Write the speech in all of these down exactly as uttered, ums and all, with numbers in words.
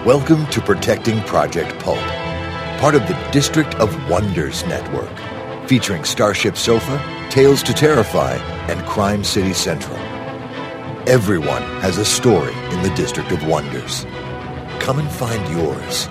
Welcome to Protecting Project Pulp, part of the District of Wonders network, featuring Starship Sofa, Tales to Terrify, and Crime City Central. Everyone has a story in the District of Wonders. Come and find yours.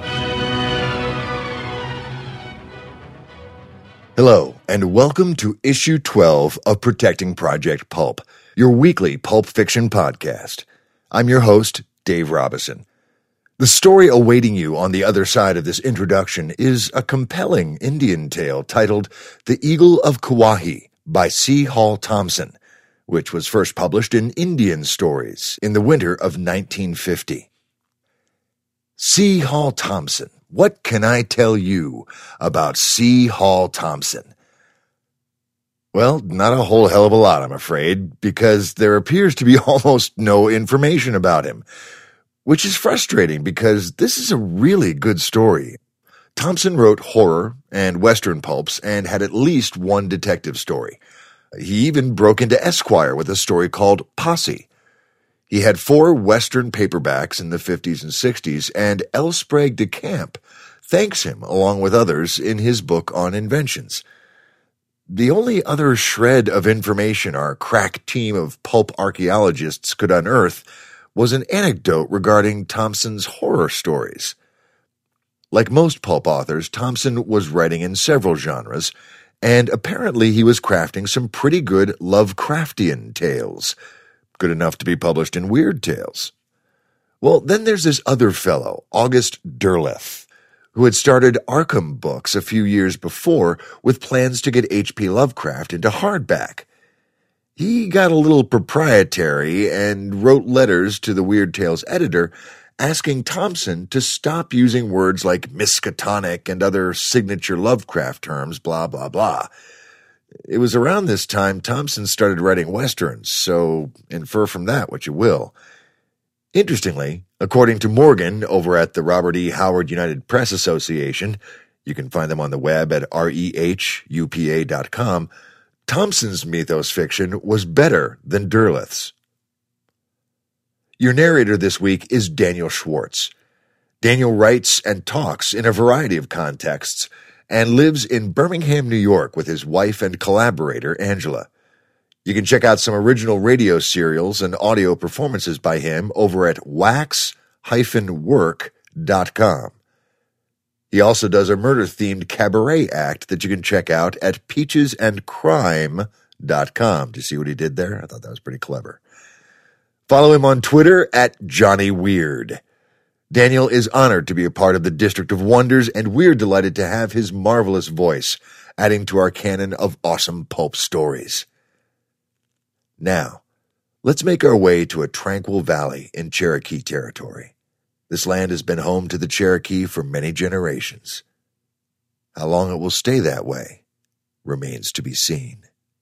Hello, and welcome to Issue twelve of Protecting Project Pulp, your weekly pulp fiction podcast. I'm your host, Dave Robison. The story awaiting you on the other side of this introduction is a compelling Indian tale titled The Eagle of Kauai by C. Hall Thompson, which was first published in Indian Stories in the winter of nineteen fifty. C. Hall Thompson. What can I tell you about C. Hall Thompson? Well, not a whole hell of a lot, I'm afraid, because there appears to be almost no information about him. Which is frustrating because this is a really good story. Thompson wrote horror and Western pulps and had at least one detective story. He even broke into Esquire with a story called Posse. He had four Western paperbacks in the fifties and sixties, and L. Sprague de Camp thanks him, along with others, in his book on inventions. The only other shred of information our crack team of pulp archaeologists could unearth was an anecdote regarding Thompson's horror stories. Like most pulp authors, Thompson was writing in several genres, and apparently he was crafting some pretty good Lovecraftian tales, good enough to be published in Weird Tales. Well, then there's this other fellow, August Derleth, who had started Arkham Books a few years before with plans to get H P Lovecraft into hardback. He got a little proprietary and wrote letters to the Weird Tales editor asking Thompson to stop using words like Miskatonic and other signature Lovecraft terms, blah, blah, blah. It was around this time Thompson started writing Westerns, so infer from that what you will. Interestingly, according to Morgan over at the Robert E. Howard United Press Association, you can find them on the web at rehupa dot com, Thompson's mythos fiction was better than Derleth's. Your narrator this week is Daniel Schwartz. Daniel writes and talks in a variety of contexts and lives in Birmingham, New York with his wife and collaborator, Angela. You can check out some original radio serials and audio performances by him over at wax dash work dot com. He also does a murder-themed cabaret act that you can check out at peaches and crime dot com. Do you see what he did there? I thought that was pretty clever. Follow him on Twitter at Johnny Weird. Daniel is honored to be a part of the District of Wonders, and we're delighted to have his marvelous voice adding to our canon of awesome pulp stories. Now, let's make our way to a tranquil valley in Cherokee territory. This land has been home to the Cherokee for many generations. How long it will stay that way remains to be seen.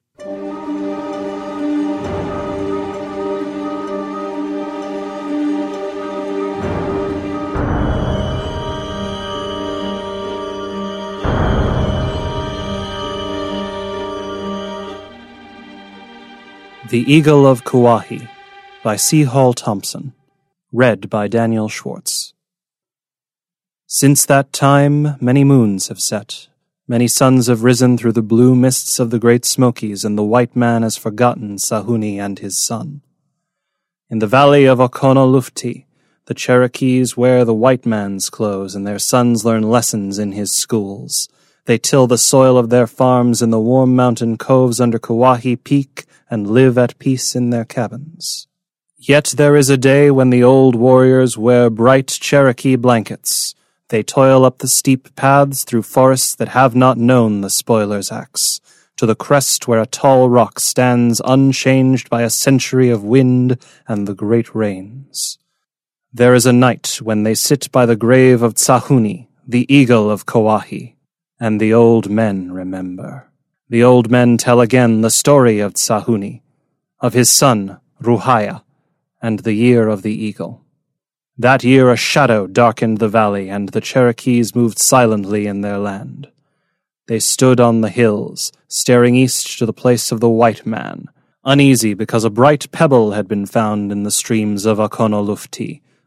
The Eagle of Kauai by C. Hall Thompson. Read by Daniel Schwartz. Since that time, many moons have set. Many suns have risen through the blue mists of the Great Smokies, and the white man has forgotten Sahuni and his son. In the valley of Oconaluftee, the Cherokees wear the white man's clothes, and their sons learn lessons in his schools. They till the soil of their farms in the warm mountain coves under Kauai Peak, and live at peace in their cabins. Yet there is a day when the old warriors wear bright Cherokee blankets. They toil up the steep paths through forests that have not known the spoiler's axe, to the crest where a tall rock stands unchanged by a century of wind and the great rains. There is a night when they sit by the grave of Sahuni, the eagle of Kauai, and the old men remember. The old men tell again the story of Sahuni, of his son, Ruhaya, and the year of the eagle. That year a shadow darkened the valley, and the Cherokees moved silently in their land. They stood on the hills, staring east to the place of the white man, uneasy because a bright pebble had been found in the streams of Oconaluftee,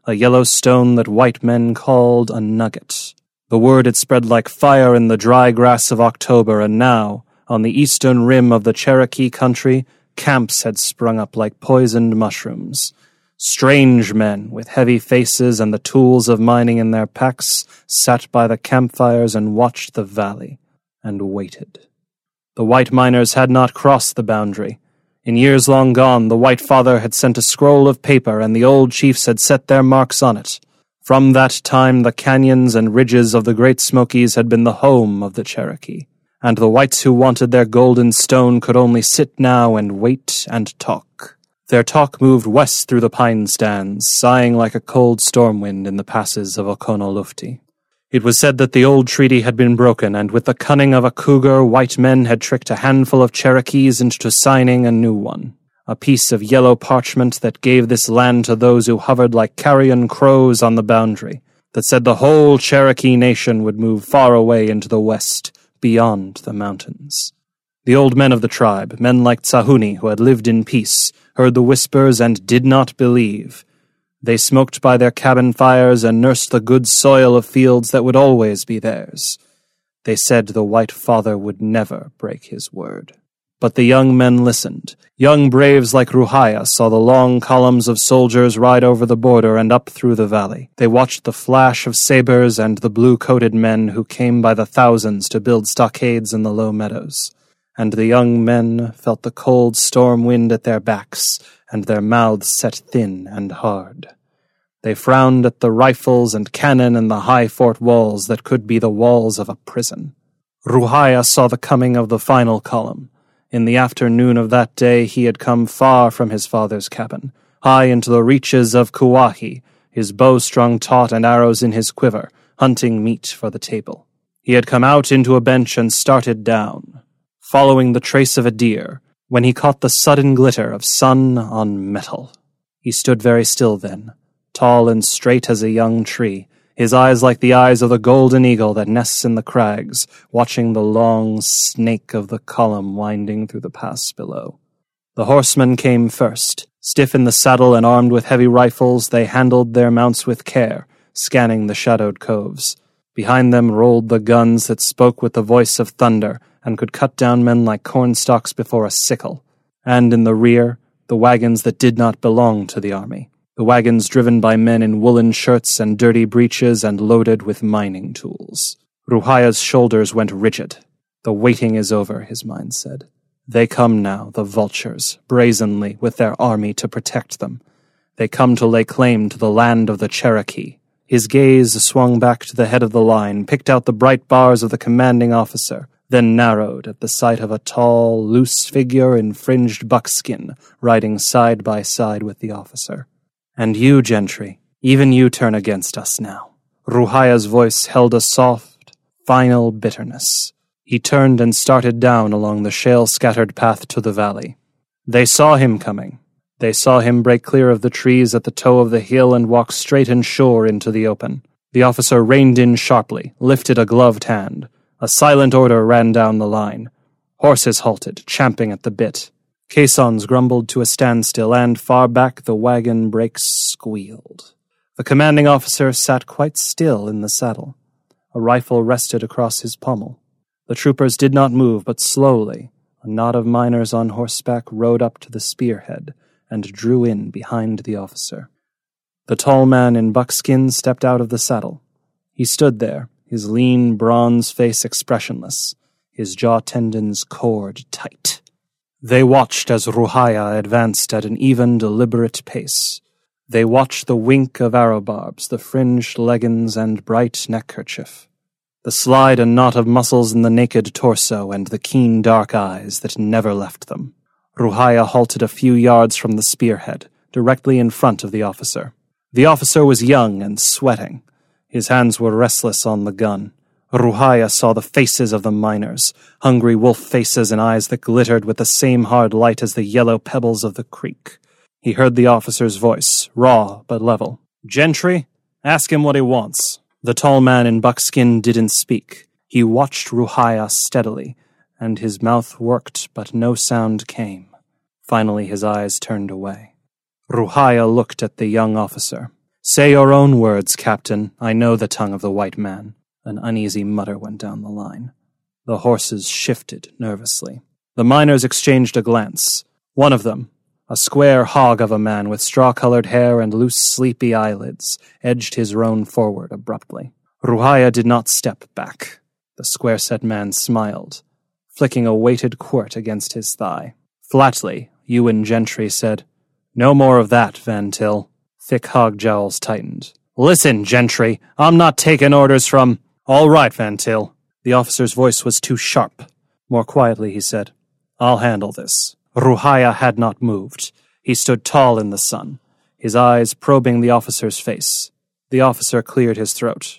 a yellow stone that white men called a nugget. The word had spread like fire in the dry grass of October, and now, on the eastern rim of the Cherokee country, camps had sprung up like poisoned mushrooms. Strange men, with heavy faces and the tools of mining in their packs, sat by the campfires and watched the valley, and waited. The white miners had not crossed the boundary. In years long gone, the White Father had sent a scroll of paper, and the old chiefs had set their marks on it. From that time, the canyons and ridges of the Great Smokies had been the home of the Cherokee, and the whites who wanted their golden stone could only sit now and wait and talk. Their talk moved west through the pine stands, sighing like a cold storm wind in the passes of Oconolofti. It was said that the old treaty had been broken, and with the cunning of a cougar, white men had tricked a handful of Cherokees into signing a new one. A piece of yellow parchment that gave this land to those who hovered like carrion crows on the boundary, that said the whole Cherokee nation would move far away into the west, beyond the mountains. The old men of the tribe, men like Tsahuni, who had lived in peace, heard the whispers and did not believe. They smoked by their cabin fires and nursed the good soil of fields that would always be theirs. They said the White Father would never break his word. But the young men listened. Young braves like Ruhaya saw the long columns of soldiers ride over the border and up through the valley. They watched the flash of sabers and the blue-coated men who came by the thousands to build stockades in the low meadows. And the young men felt the cold storm wind at their backs, and their mouths set thin and hard. They frowned at the rifles and cannon and the high fort walls that could be the walls of a prison. Ruhaya saw the coming of the final column. In the afternoon of that day he had come far from his father's cabin, high into the reaches of Kuwahi, his bow strung taut and arrows in his quiver, hunting meat for the table. He had come out into a bench and started down, following the trace of a deer, when he caught the sudden glitter of sun on metal. He stood very still then, tall and straight as a young tree, his eyes like the eyes of the golden eagle that nests in the crags, watching the long snake of the column winding through the pass below. The horsemen came first. Stiff in the saddle and armed with heavy rifles, they handled their mounts with care, scanning the shadowed coves. Behind them rolled the guns that spoke with the voice of thunder and could cut down men like cornstalks before a sickle. And in the rear, the wagons that did not belong to the army. The wagons driven by men in woolen shirts and dirty breeches and loaded with mining tools. Ruhaya's shoulders went rigid. The waiting is over, his mind said. They come now, the vultures, brazenly, with their army to protect them. They come to lay claim to the land of the Cherokee. His gaze swung back to the head of the line, picked out the bright bars of the commanding officer, then narrowed at the sight of a tall, loose figure in fringed buckskin, riding side by side with the officer. And you, Gentry, even you turn against us now. Ruhaya's voice held a soft, final bitterness. He turned and started down along the shale-scattered path to the valley. They saw him coming. They saw him break clear of the trees at the toe of the hill and walk straight and sure into the open. The officer reined in sharply, lifted a gloved hand. A silent order ran down the line. Horses halted, champing at the bit. Caissons grumbled to a standstill, and far back the wagon brakes squealed. The commanding officer sat quite still in the saddle. A rifle rested across his pommel. The troopers did not move, but slowly, a knot of miners on horseback rode up to the spearhead and drew in behind the officer. The tall man in buckskin stepped out of the saddle. He stood there, his lean bronze face expressionless, his jaw tendons cored tight. They watched as Ruhaya advanced at an even, deliberate pace. They watched the wink of arrow barbs, the fringed leggings and bright neckkerchief, the slide and knot of muscles in the naked torso and the keen dark eyes that never left them. Ruhaya halted a few yards from the spearhead, directly in front of the officer. The officer was young and sweating. His hands were restless on the gun. Ruhaya saw the faces of the miners, hungry wolf faces and eyes that glittered with the same hard light as the yellow pebbles of the creek. He heard the officer's voice, raw but level. "Gentry, ask him what he wants." The tall man in buckskin didn't speak. He watched Ruhaya steadily, and his mouth worked, but no sound came. Finally his eyes turned away. Ruhaya looked at the young officer. Say your own words, Captain. I know the tongue of the white man. An uneasy mutter went down the line. The horses shifted nervously. The miners exchanged a glance. One of them, a square hog of a man with straw-colored hair and loose, sleepy eyelids, edged his roan forward abruptly. Ruhaya did not step back. The square-set man smiled, flicking a weighted quirt against his thigh. Flatly, Ewan Gentry said, "No more of that, Van Til." Thick hog jowls tightened. "Listen, Gentry, I'm not taking orders from—" "All right, Van Til." The officer's voice was too sharp. More quietly, he said, "I'll handle this." Ruhaya had not moved. He stood tall in the sun, his eyes probing the officer's face. The officer cleared his throat.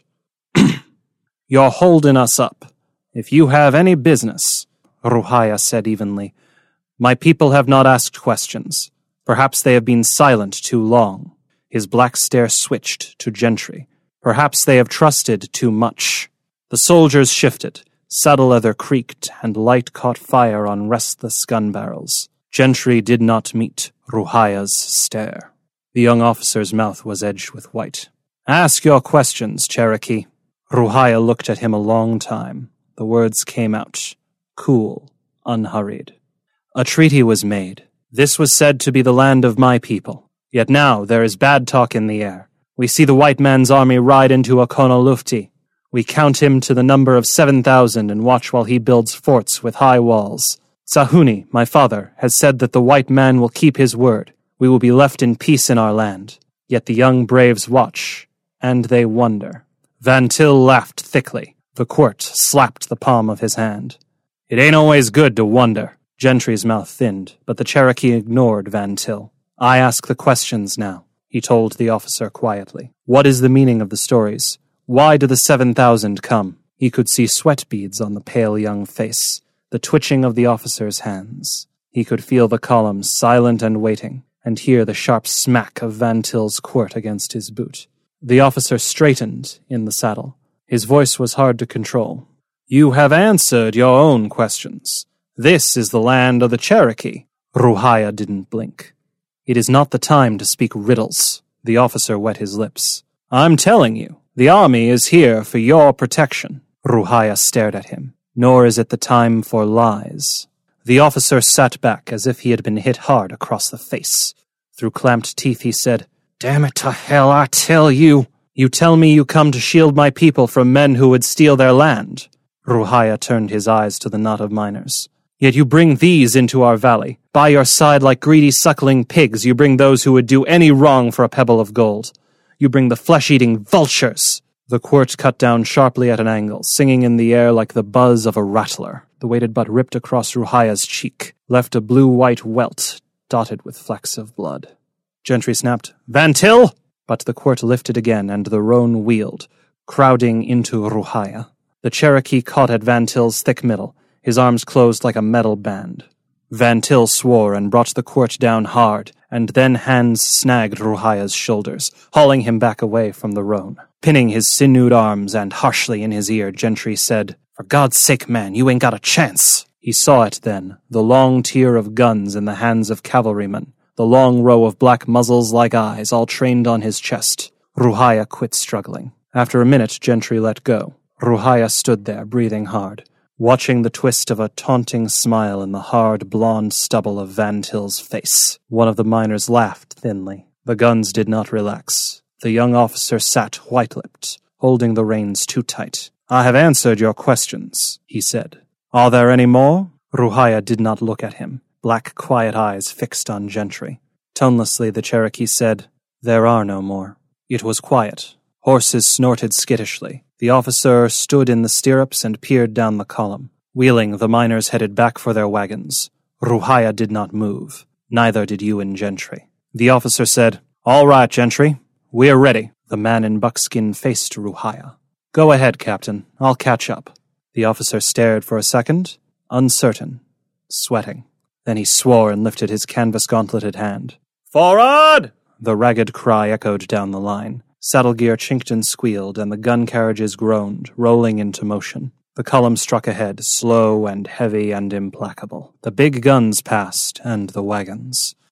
"You're holding us up. If you have any business," Ruhaya said evenly, "my people have not asked questions. Perhaps they have been silent too long." His black stare switched to Gentry. "Perhaps they have trusted too much." The soldiers shifted. Saddle leather creaked, and light caught fire on restless gun barrels. Gentry did not meet Ruhaya's stare. The young officer's mouth was edged with white. "Ask your questions, Cherokee." Ruhaya looked at him a long time. The words came out, cool, unhurried. "A treaty was made. This was said to be the land of my people. Yet now there is bad talk in the air. We see the white man's army ride into Okonolufti. We count him to the number of seven thousand and watch while he builds forts with high walls. Sahuni, my father, has said that the white man will keep his word. We will be left in peace in our land. Yet the young braves watch, and they wonder." Van Til laughed thickly. The quirt slapped the palm of his hand. "It ain't always good to wonder." Gentry's mouth thinned, but the Cherokee ignored Van Til. "I ask the questions now," he told the officer quietly. "What is the meaning of the stories? Why do the seven thousand come?" He could see sweat beads on the pale young face, the twitching of the officer's hands. He could feel the columns silent and waiting, and hear the sharp smack of Van Til's quirt against his boot. The officer straightened in the saddle. His voice was hard to control. "You have answered your own questions. This is the land of the Cherokee." Ruhaya didn't blink. "It is not the time to speak riddles." The officer wet his lips. "I'm telling you, the army is here for your protection." Ruhaya stared at him. "Nor is it the time for lies." The officer sat back as if he had been hit hard across the face. Through clamped teeth he said, "Damn it to hell, I tell you! You tell me you come to shield my people from men who would steal their land." Ruhaya turned his eyes to the knot of miners. "Yet you bring these into our valley. By your side like greedy suckling pigs, you bring those who would do any wrong for a pebble of gold. You bring the flesh-eating vultures." The quirt cut down sharply at an angle, singing in the air like the buzz of a rattler. The weighted butt ripped across Ruhaya's cheek, left a blue-white welt dotted with flecks of blood. Gentry snapped, "Van Til!" But the quirt lifted again, and the roan wheeled, crowding into Ruhaya. The Cherokee caught at Van Til's thick middle, his arms closed like a metal band. Van Til swore and brought the quirt down hard, and then hands snagged Ruhaya's shoulders, hauling him back away from the roan. Pinning his sinewed arms and harshly in his ear, Gentry said, "For God's sake, man, you ain't got a chance." He saw it then, the long tier of guns in the hands of cavalrymen, the long row of black muzzles like eyes, all trained on his chest. Ruhaya quit struggling. After a minute, Gentry let go. Ruhaya stood there, breathing hard, watching the twist of a taunting smile in the hard, blonde stubble of Van Til's face. One of the miners laughed thinly. The guns did not relax. The young officer sat white-lipped, holding the reins too tight. "I have answered your questions," he said. "Are there any more?" Ruhaya did not look at him, black, quiet eyes fixed on Gentry. Tonelessly, the Cherokee said, "There are no more." It was quiet. Horses snorted skittishly. The officer stood in the stirrups and peered down the column. Wheeling, the miners headed back for their wagons. Ruhaya did not move. Neither did Ewan Gentry. The officer said, "All right, Gentry. We're ready." The man in buckskin faced Ruhaya. "Go ahead, Captain. I'll catch up." The officer stared for a second, uncertain, sweating. Then he swore and lifted his canvas-gauntleted hand. "Forward!" The ragged cry echoed down the line. Saddle gear chinked and squealed, and the gun carriages groaned, rolling into motion. The column struck ahead, slow and heavy and implacable. The big guns passed, and the wagons.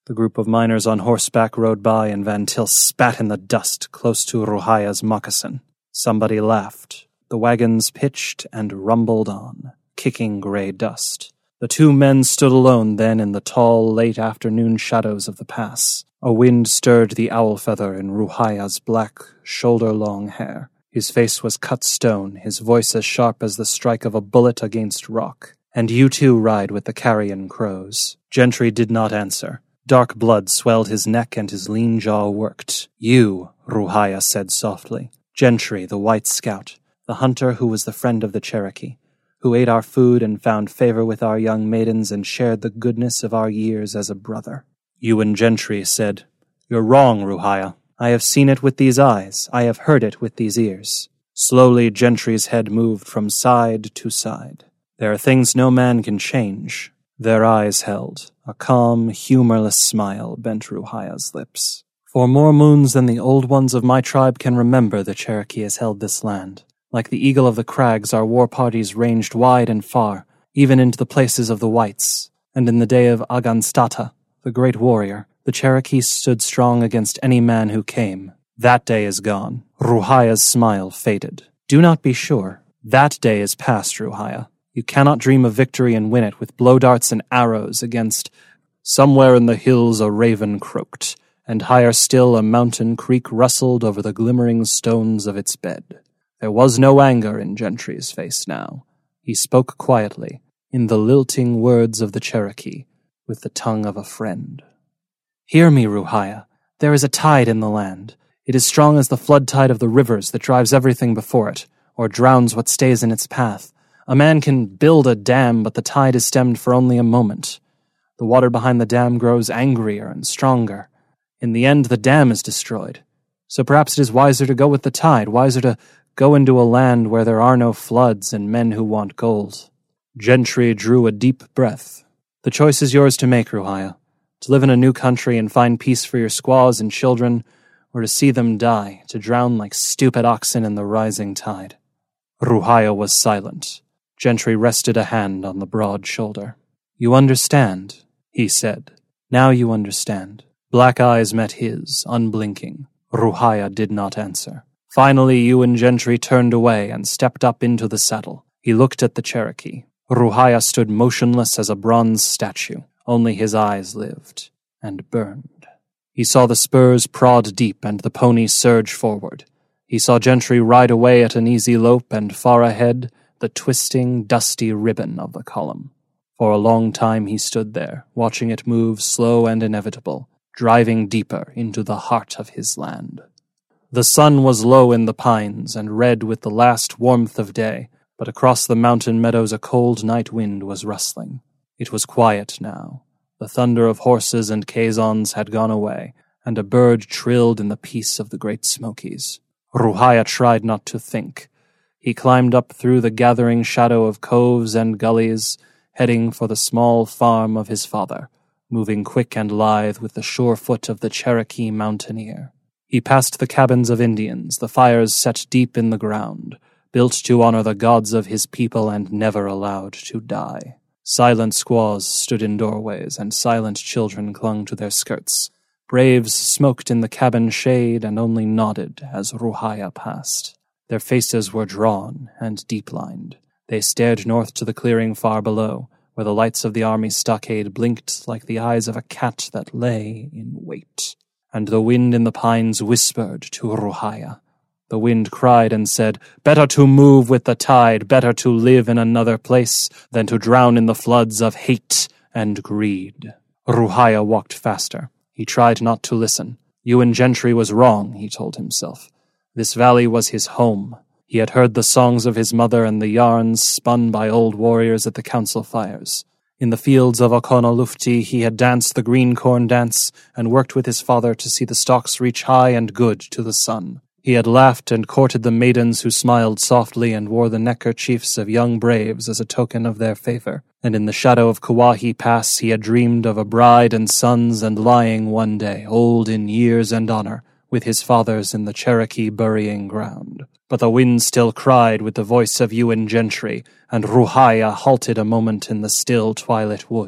The group of miners on horseback rode by, and Van Til spat in the dust close to Ruhaya's moccasin. Somebody laughed. The wagons pitched and rumbled on, kicking gray dust. The two men stood alone then in the tall, late afternoon shadows of the pass. A wind stirred the owl feather in Ruhaya's black, shoulder-long hair. His face was cut stone, his voice as sharp as the strike of a bullet against rock. "And you too ride with the carrion crows." Gentry did not answer. Dark blood swelled his neck and his lean jaw worked. "You," Ruhaya said softly. Gentry, the white scout, the hunter who was the friend of the Cherokee, who ate our food and found favor with our young maidens and shared the goodness of our years as a brother. Ewan Gentry said, "You're wrong, Ruhaya. I have seen it with these eyes. I have heard it with these ears." Slowly Gentry's head moved from side to side. "There are things no man can change." Their eyes held. A calm, humorless smile bent Ruhaya's lips. "For more moons than the old ones of my tribe can remember, the Cherokee has held this land. Like the eagle of the crags, our war parties ranged wide and far, even into the places of the whites. And in the day of Aganstata, the great warrior, the Cherokee stood strong against any man who came. That day is gone." Ruhaya's smile faded. "Do not be sure. That day is past, Ruhaya. You cannot dream of victory and win it with blow darts and arrows against... Somewhere in the hills a raven croaked, and higher still a mountain creek rustled over the glimmering stones of its bed. There was no anger in Gentry's face now. He spoke quietly, in the lilting words of the Cherokee, with the tongue of a friend. "Hear me, Ruhaya. There is a tide in the land. It is strong as the flood tide of the rivers that drives everything before it, or drowns what stays in its path. A man can build a dam, but the tide is stemmed for only a moment. The water behind the dam grows angrier and stronger. In the end, the dam is destroyed. So perhaps it is wiser to go with the tide, wiser to go into a land where there are no floods and men who want gold." Gentry drew a deep breath. "The choice is yours to make, Ruhaya. To live in a new country and find peace for your squaws and children, or to see them die, to drown like stupid oxen in the rising tide." Ruhaya was silent. Gentry rested a hand on the broad shoulder. "You understand," he said. "Now you understand." Black eyes met his, unblinking. Ruhaya did not answer. Finally, Ewan Gentry turned away and stepped up into the saddle. He looked at the Cherokee. Ruhaya stood motionless as a bronze statue. Only his eyes lived, and burned. He saw the spurs prod deep and the pony surge forward. He saw Gentry ride away at an easy lope, and far ahead, the twisting, dusty ribbon of the column. For a long time he stood there, watching it move slow and inevitable, driving deeper into the heart of his land. The sun was low in the pines and red with the last warmth of day, but across the mountain meadows a cold night wind was rustling. It was quiet now. The thunder of horses and caissons had gone away, and a bird trilled in the peace of the Great Smokies. Ruhaya tried not to think. He climbed up through the gathering shadow of coves and gullies, heading for the small farm of his father, moving quick and lithe with the sure foot of the Cherokee mountaineer. He passed the cabins of Indians, the fires set deep in the ground, built to honor the gods of his people and never allowed to die. Silent squaws stood in doorways, and silent children clung to their skirts. Braves smoked in the cabin shade and only nodded as Ruhaya passed. Their faces were drawn and deep-lined. They stared north to the clearing far below, where the lights of the army stockade blinked like the eyes of a cat that lay in wait. And the wind in the pines whispered to Ruhaya. The wind cried and said, "Better to move with the tide, better to live in another place than to drown in the floods of hate and greed." Ruhaya walked faster. He tried not to listen. Ewan Gentry was wrong, he told himself. This valley was his home. He had heard the songs of his mother and the yarns spun by old warriors at the council fires. In the fields of Okonalufti he had danced the green corn dance and worked with his father to see the stalks reach high and good to the sun. He had laughed and courted the maidens who smiled softly and wore the neckerchiefs of young braves as a token of their favor. And in the shadow of Kuwahi Pass he had dreamed of a bride and sons and lying one day, old in years and honor, with his fathers in the Cherokee burying ground. But the wind still cried with the voice of Ewan Gentry, and Ruhaya halted a moment in the still twilight wood.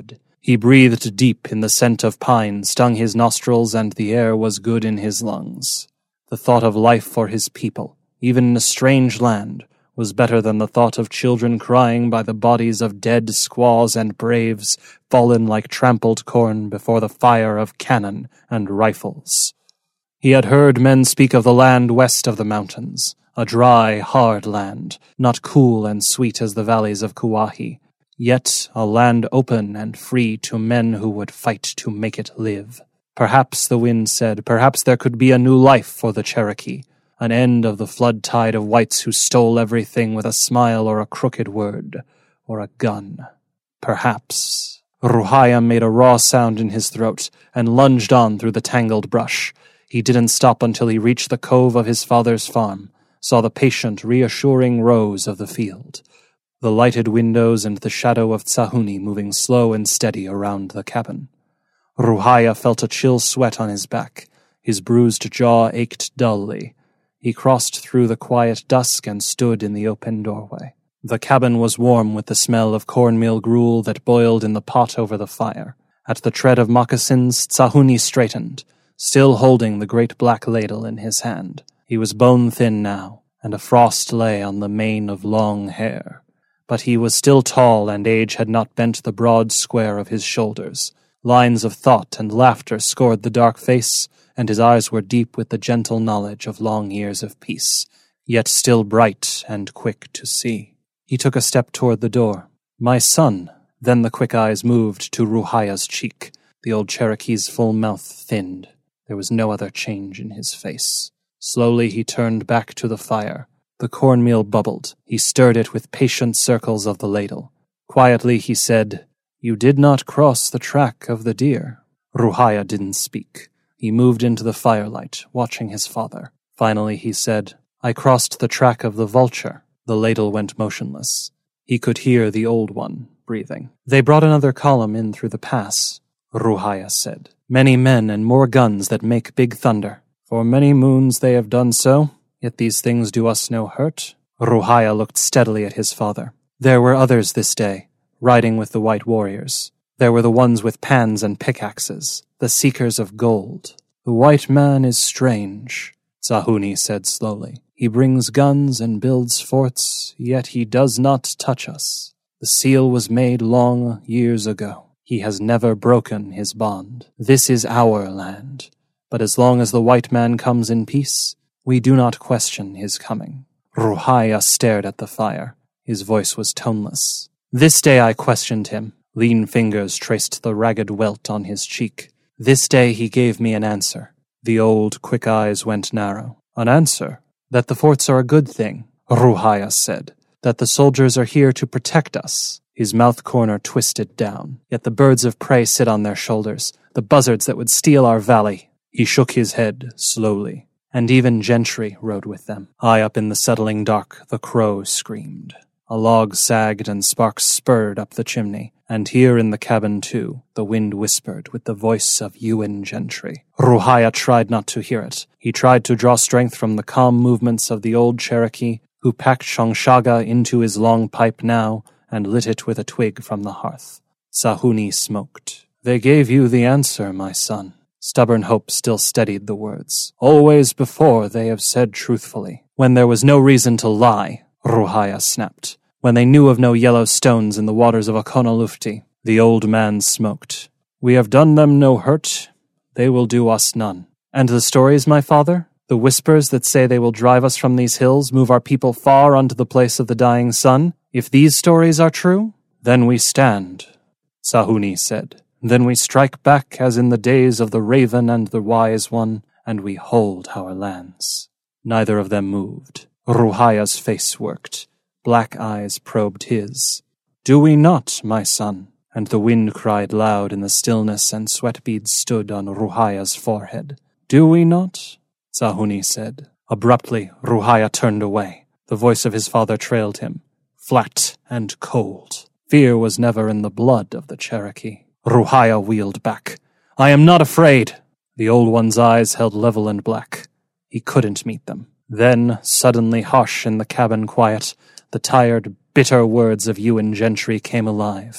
He breathed deep in the scent of pine, stung his nostrils, and the air was good in his lungs. The thought of life for his people, even in a strange land, was better than the thought of children crying by the bodies of dead squaws and braves fallen like trampled corn before the fire of cannon and rifles. He had heard men speak of the land west of the mountains, a dry, hard land, not cool and sweet as the valleys of Kuwahi, yet a land open and free to men who would fight to make it live. Perhaps, the wind said, perhaps there could be a new life for the Cherokee, an end of the flood tide of whites who stole everything with a smile or a crooked word, or a gun. Perhaps. Ruhaya made a raw sound in his throat and lunged on through the tangled brush. He didn't stop until he reached the cove of his father's farm, saw the patient, reassuring rows of the field, the lighted windows and the shadow of Tsahuni moving slow and steady around the cabin. Ruhaya felt a chill sweat on his back. His bruised jaw ached dully. He crossed through the quiet dusk and stood in the open doorway. The cabin was warm with the smell of cornmeal gruel that boiled in the pot over the fire. At the tread of moccasins, Tsahuni straightened, still holding the great black ladle in his hand. He was bone-thin now, and a frost lay on the mane of long hair. But he was still tall, and age had not bent the broad square of his shoulders. Lines of thought and laughter scored the dark face, and his eyes were deep with the gentle knowledge of long years of peace, yet still bright and quick to see. He took a step toward the door. "My son." Then the quick eyes moved to Ruhaya's cheek. The old Cherokee's full mouth thinned. There was no other change in his face. Slowly he turned back to the fire. The cornmeal bubbled. He stirred it with patient circles of the ladle. Quietly he said, "You did not cross the track of the deer." Ruhaya didn't speak. He moved into the firelight, watching his father. Finally he said, "I crossed the track of the vulture." The ladle went motionless. He could hear the old one breathing. "They brought another column in through the pass," Ruhaya said. "Many men and more guns that make big thunder. For many moons they have done so, yet these things do us no hurt." Ruhaya looked steadily at his father. "There were others this day, riding with the white warriors. There were the ones with pans and pickaxes, the seekers of gold. The white man is strange," Tsahuni said slowly. "He brings guns and builds forts, yet he does not touch us. The seal was made long years ago. He has never broken his bond. This is our land, but as long as the white man comes in peace, we do not question his coming." Ruhaya stared at the fire. His voice was toneless. "This day I questioned him." Lean fingers traced the ragged welt on his cheek. "This day he gave me an answer." The old, quick eyes went narrow. "An answer? That the forts are a good thing," Ruhaya said. "That the soldiers are here to protect us." His mouth corner twisted down. "Yet the birds of prey sit on their shoulders, the buzzards that would steal our valley." He shook his head slowly. "And even gentry rode with them." High up in the settling dark, the crow screamed. A log sagged and sparks spurred up the chimney, and here in the cabin, too, the wind whispered with the voice of Ewan Gentry. Ruhaya tried not to hear it. He tried to draw strength from the calm movements of the old Cherokee, who packed Shongshaga into his long pipe now and lit it with a twig from the hearth. Tsahuni smoked. "They gave you the answer, my son." Stubborn hope still steadied the words. "Always before they have said truthfully. When there was no reason to lie," Ruhaya snapped. "When they knew of no yellow stones in the waters of Akonalufti." The old man smoked. "We have done them no hurt. They will do us none." "And the stories, my father? The whispers that say they will drive us from these hills, move our people far unto the place of the dying sun? If these stories are true, then we stand," Tsahuni said. "Then we strike back as in the days of the Raven and the Wise One, and we hold our lands." Neither of them moved. Ruhaya's face worked. Black eyes probed his. "Do we not, my son?" And the wind cried loud in the stillness, and sweat beads stood on Ruhaya's forehead. "Do we not?" Tsahuni said. Abruptly, Ruhaya turned away. The voice of his father trailed him, flat and cold. Fear was never in the blood of the Cherokee. Ruhaya wheeled back. "I am not afraid." The old one's eyes held level and black. He couldn't meet them. Then, suddenly harsh in the cabin quiet, the tired, bitter words of Ewan Gentry came alive.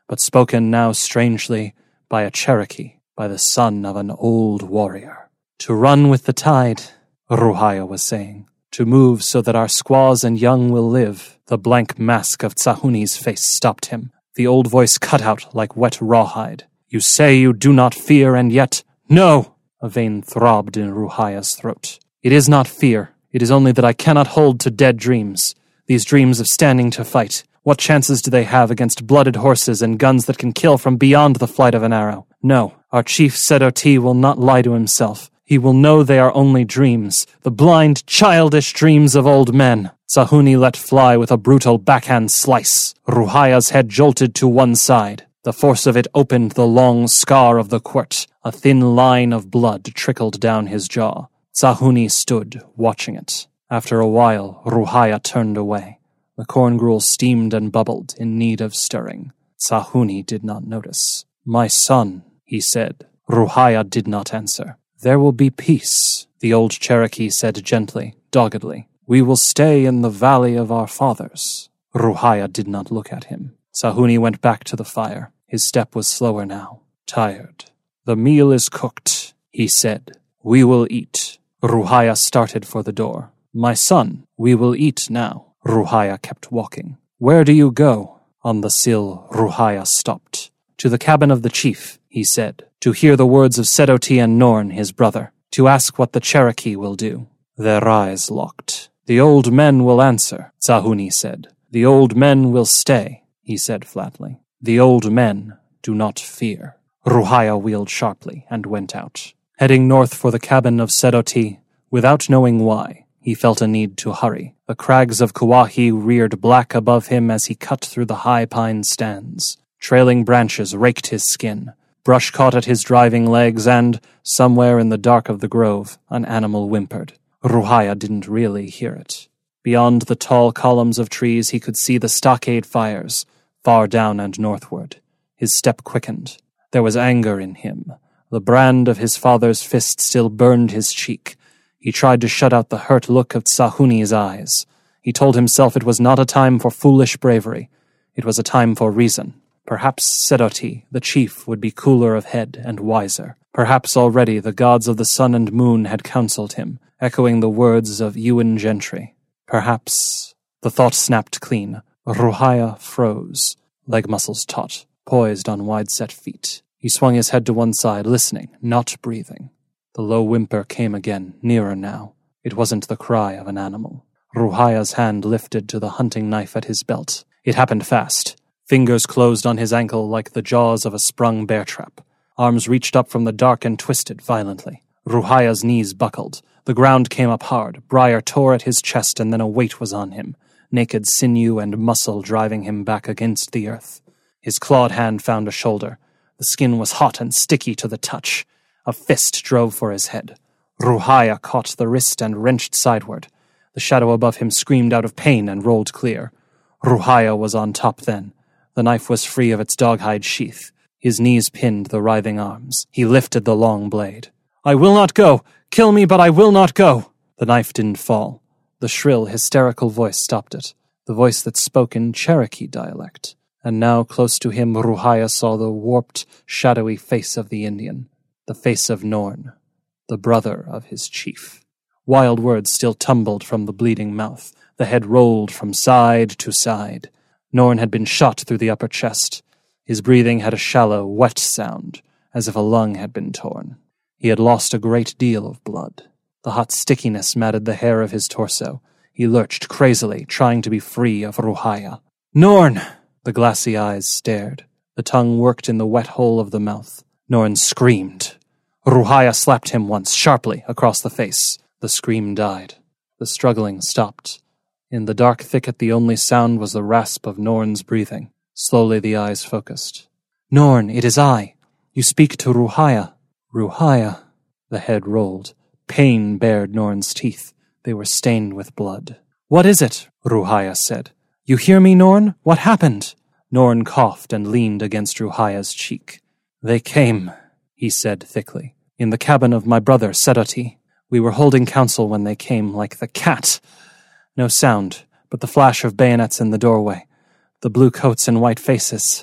but spoken now strangely by a Cherokee, by the son of an old warrior. To run with the tide, Ruhaya was saying. To move so that our squaws and young will live. The blank mask of Tsahuni's face stopped him. The old voice cut out like wet rawhide. You say you do not fear, and yet— No! A vein throbbed in Ruhaya's throat. It is not fear. It is only that I cannot hold to dead dreams. These dreams of standing to fight. What chances do they have against blooded horses and guns that can kill from beyond the flight of an arrow? No, our chief Sedoti will not lie to himself. He will know they are only dreams, the blind, childish dreams of old men. Tsahuni let fly with a brutal backhand slice. Ruhaya's head jolted to one side. The force of it opened the long scar of the quirt. A thin line of blood trickled down his jaw. Tsahuni stood, watching it. After a while, Ruhaya turned away. The corn gruel steamed and bubbled, in need of stirring. Tsahuni did not notice. My son, he said. Ruhaya did not answer. There will be peace, the old Cherokee said gently, doggedly. We will stay in the valley of our fathers. Ruhaya did not look at him. Tsahuni went back to the fire. His step was slower now, tired. The meal is cooked, he said. We will eat. Ruhaya started for the door. My son, we will eat now. Ruhaya kept walking. Where do you go? On the sill, Ruhaya stopped. To the cabin of the chief, he said, to hear the words of Sedoti and Norn, his brother, to ask what the Cherokee will do. Their eyes locked. The old men will answer, Tsahuni said. The old men will stay, he said flatly. The old men do not fear. Ruhaya wheeled sharply and went out. Heading north for the cabin of Sedoti, without knowing why, he felt a need to hurry. The crags of Kuwahi reared black above him as he cut through the high pine stands. Trailing branches raked his skin. Brush caught at his driving legs, and, somewhere in the dark of the grove, an animal whimpered. Ruhaya didn't really hear it. Beyond the tall columns of trees he could see the stockade fires, far down and northward. His step quickened. There was anger in him. The brand of his father's fist still burned his cheek. He tried to shut out the hurt look of Tsahuni's eyes. He told himself it was not a time for foolish bravery. It was a time for reason. Perhaps Sedoti, the chief, would be cooler of head and wiser. Perhaps already the gods of the sun and moon had counseled him, echoing the words of Ewan Gentry. Perhaps— The thought snapped clean. Ruhaya froze, leg muscles taut, poised on wide-set feet. He swung his head to one side, listening, not breathing. The low whimper came again, nearer now. It wasn't the cry of an animal. Ruhaya's hand lifted to the hunting knife at his belt. It happened fast. Fingers closed on his ankle like the jaws of a sprung bear trap. Arms reached up from the dark and twisted violently. Ruhaya's knees buckled. The ground came up hard. Briar tore at his chest, and then a weight was on him, naked sinew and muscle driving him back against the earth. His clawed hand found a shoulder. The skin was hot and sticky to the touch. A fist drove for his head. Ruhaya caught the wrist and wrenched sideward. The shadow above him screamed out of pain and rolled clear. Ruhaya was on top then. The knife was free of its dog-hide sheath. His knees pinned the writhing arms. He lifted the long blade. I will not go! Kill me, but I will not go! The knife didn't fall. The shrill, hysterical voice stopped it. The voice that spoke in Cherokee dialect. And now, close to him, Ruhaya saw the warped, shadowy face of the Indian. The face of Norn. The brother of his chief. Wild words still tumbled from the bleeding mouth. The head rolled from side to side. Norn had been shot through the upper chest. His breathing had a shallow, wet sound, as if a lung had been torn. He had lost a great deal of blood. The hot stickiness matted the hair of his torso. He lurched crazily, trying to be free of Ruhaya. Norn! The glassy eyes stared. The tongue worked in the wet hole of the mouth. Norn screamed. Ruhaya slapped him once, sharply, across the face. The scream died. The struggling stopped. In the dark thicket the only sound was the rasp of Norn's breathing. Slowly the eyes focused. Norn, it is I. You speak to Ruhaya. Ruhaya. The head rolled. Pain bared Norn's teeth. They were stained with blood. What is it? Ruhaya said. You hear me, Norn? What happened? Norn coughed and leaned against Ruhaya's cheek. They came, he said thickly. In the cabin of my brother, Sedoti. We were holding council when they came, like the cat. No sound, but the flash of bayonets in the doorway. The blue coats and white faces.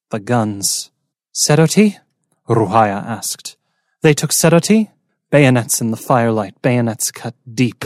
The guns. Seroti? Ruhaya asked. They took Seroti? Bayonets in the firelight, bayonets cut deep.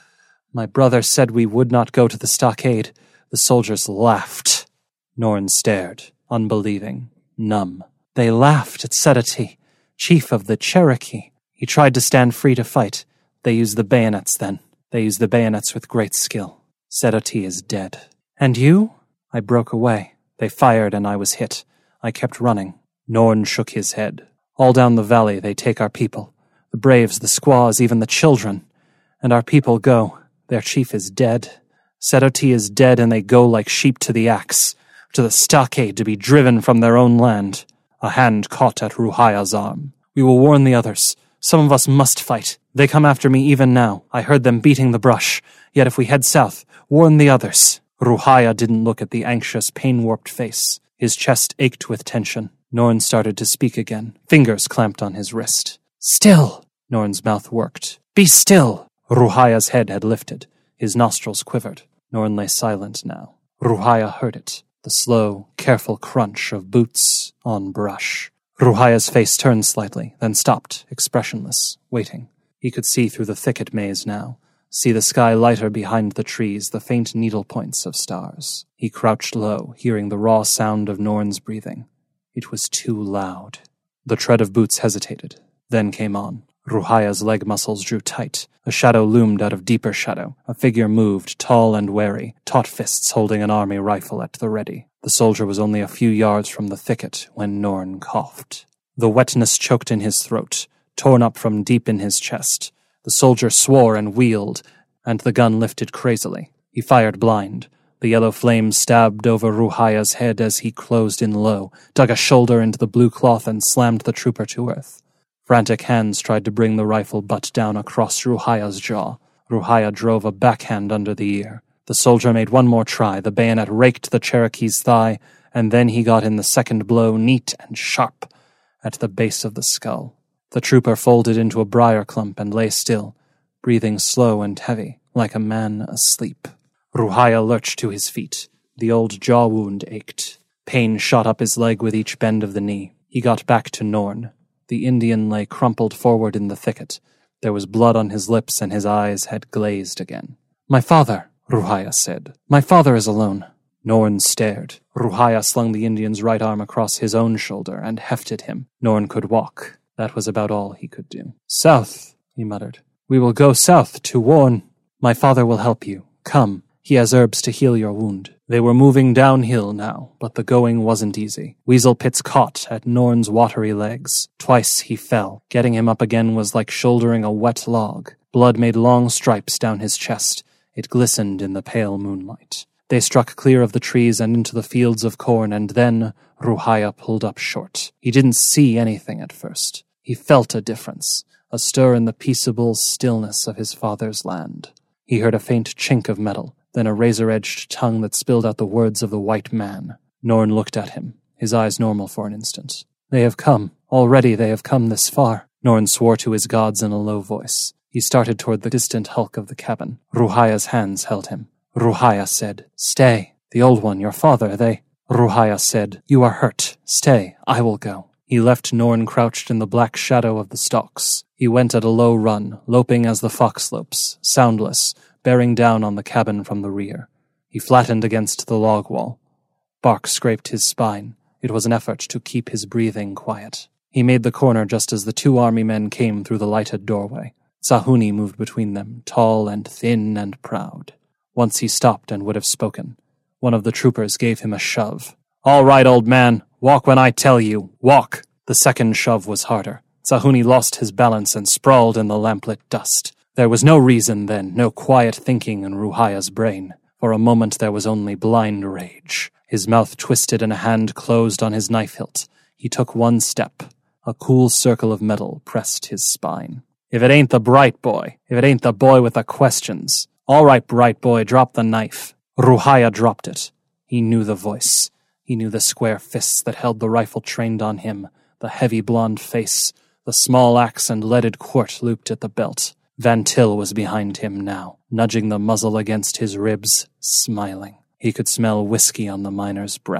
My brother said we would not go to the stockade. The soldiers laughed. Norn stared, unbelieving, numb. They laughed at Seroti, chief of the Cherokee. He tried to stand free to fight. They used the bayonets then. They used the bayonets with great skill. Seroti is dead. And you? I broke away. They fired and I was hit. I kept running. Norn shook his head. All down the valley they take our people. The braves, the squaws, even the children. And our people go. Their chief is dead. Seroti is dead and they go like sheep to the axe, to the stockade to be driven from their own land. A hand caught at Ruhaya's arm. We will warn the others. Some of us must fight. They come after me even now. I heard them beating the brush. Yet if we head south, warn the others. Ruhaya didn't look at the anxious, pain-warped face. His chest ached with tension. Norn started to speak again. Fingers clamped on his wrist. Still! Norn's mouth worked. Be still! Ruhaya's head had lifted. His nostrils quivered. Norn lay silent now. Ruhaya heard it. The slow, careful crunch of boots on brush. Ruhaya's face turned slightly, then stopped, expressionless, waiting. He could see through the thicket maze now, see the sky lighter behind the trees, the faint needle points of stars. He crouched low, hearing the raw sound of Norn's breathing. It was too loud. The tread of boots hesitated, then came on. Ruhaya's leg muscles drew tight. A shadow loomed out of deeper shadow. A figure moved, tall and wary, taut fists holding an army rifle at the ready. The soldier was only a few yards from the thicket when Norn coughed. The wetness choked in his throat, torn up from deep in his chest. The soldier swore and wheeled, and the gun lifted crazily. He fired blind. The yellow flame stabbed over Ruhaya's head as he closed in low, dug a shoulder into the blue cloth and slammed the trooper to earth. Frantic hands tried to bring the rifle butt down across Ruhaya's jaw. Ruhaya drove a backhand under the ear. The soldier made one more try. The bayonet raked the Cherokee's thigh, and then he got in the second blow, neat and sharp, at the base of the skull. The trooper folded into a briar clump and lay still, breathing slow and heavy, like a man asleep. Ruhaya lurched to his feet. The old jaw wound ached. Pain shot up his leg with each bend of the knee. He got back to Norn. The Indian lay crumpled forward in the thicket. There was blood on his lips and his eyes had glazed again. My father, Ruhaya said. My father is alone. Norn stared. Ruhaya slung the Indian's right arm across his own shoulder and hefted him. Norn could walk. That was about all he could do. South, he muttered. We will go south to warn. My father will help you. Come. He has herbs to heal your wound. They were moving downhill now, but the going wasn't easy. Weasel Pits caught at Norn's watery legs. Twice he fell. Getting him up again was like shouldering a wet log. Blood made long stripes down his chest. It glistened in the pale moonlight. They struck clear of the trees and into the fields of corn, and then Ruhaya pulled up short. He didn't see anything at first. He felt a difference, a stir in the peaceable stillness of his father's land. He heard a faint chink of metal, then a razor-edged tongue that spilled out the words of the white man. Norn looked at him, his eyes normal for an instant. They have come. Already they have come this far. Norn swore to his gods in a low voice. He started toward the distant hulk of the cabin. Ruhaya's hands held him. Ruhaya said, Stay. The old one, your father, they... Ruhaya said, You are hurt. Stay. I will go. He left Norn crouched in the black shadow of the stalks. He went at a low run, loping as the fox lopes, soundless, bearing down on the cabin from the rear. He flattened against the log wall. Bark scraped his spine. It was an effort to keep his breathing quiet. He made the corner just as the two army men came through the lighted doorway. Sahuni moved between them, tall and thin and proud. Once he stopped and would have spoken. One of the troopers gave him a shove. All right, old man. Walk when I tell you. Walk. The second shove was harder. Sahuni lost his balance and sprawled in the lamplit dust. There was no reason then, no quiet thinking in Ruhaya's brain. For a moment there was only blind rage. His mouth twisted and a hand closed on his knife hilt. He took one step. A cool circle of metal pressed his spine. If it ain't the bright boy, if it ain't the boy with the questions. All right, bright boy, drop the knife. Ruhaya dropped it. He knew the voice. He knew the square fists that held the rifle trained on him, the heavy blonde face, the small axe and leaded quirt looped at the belt. Van Til was behind him now, nudging the muzzle against his ribs, smiling. He could smell whiskey on the miner's breath.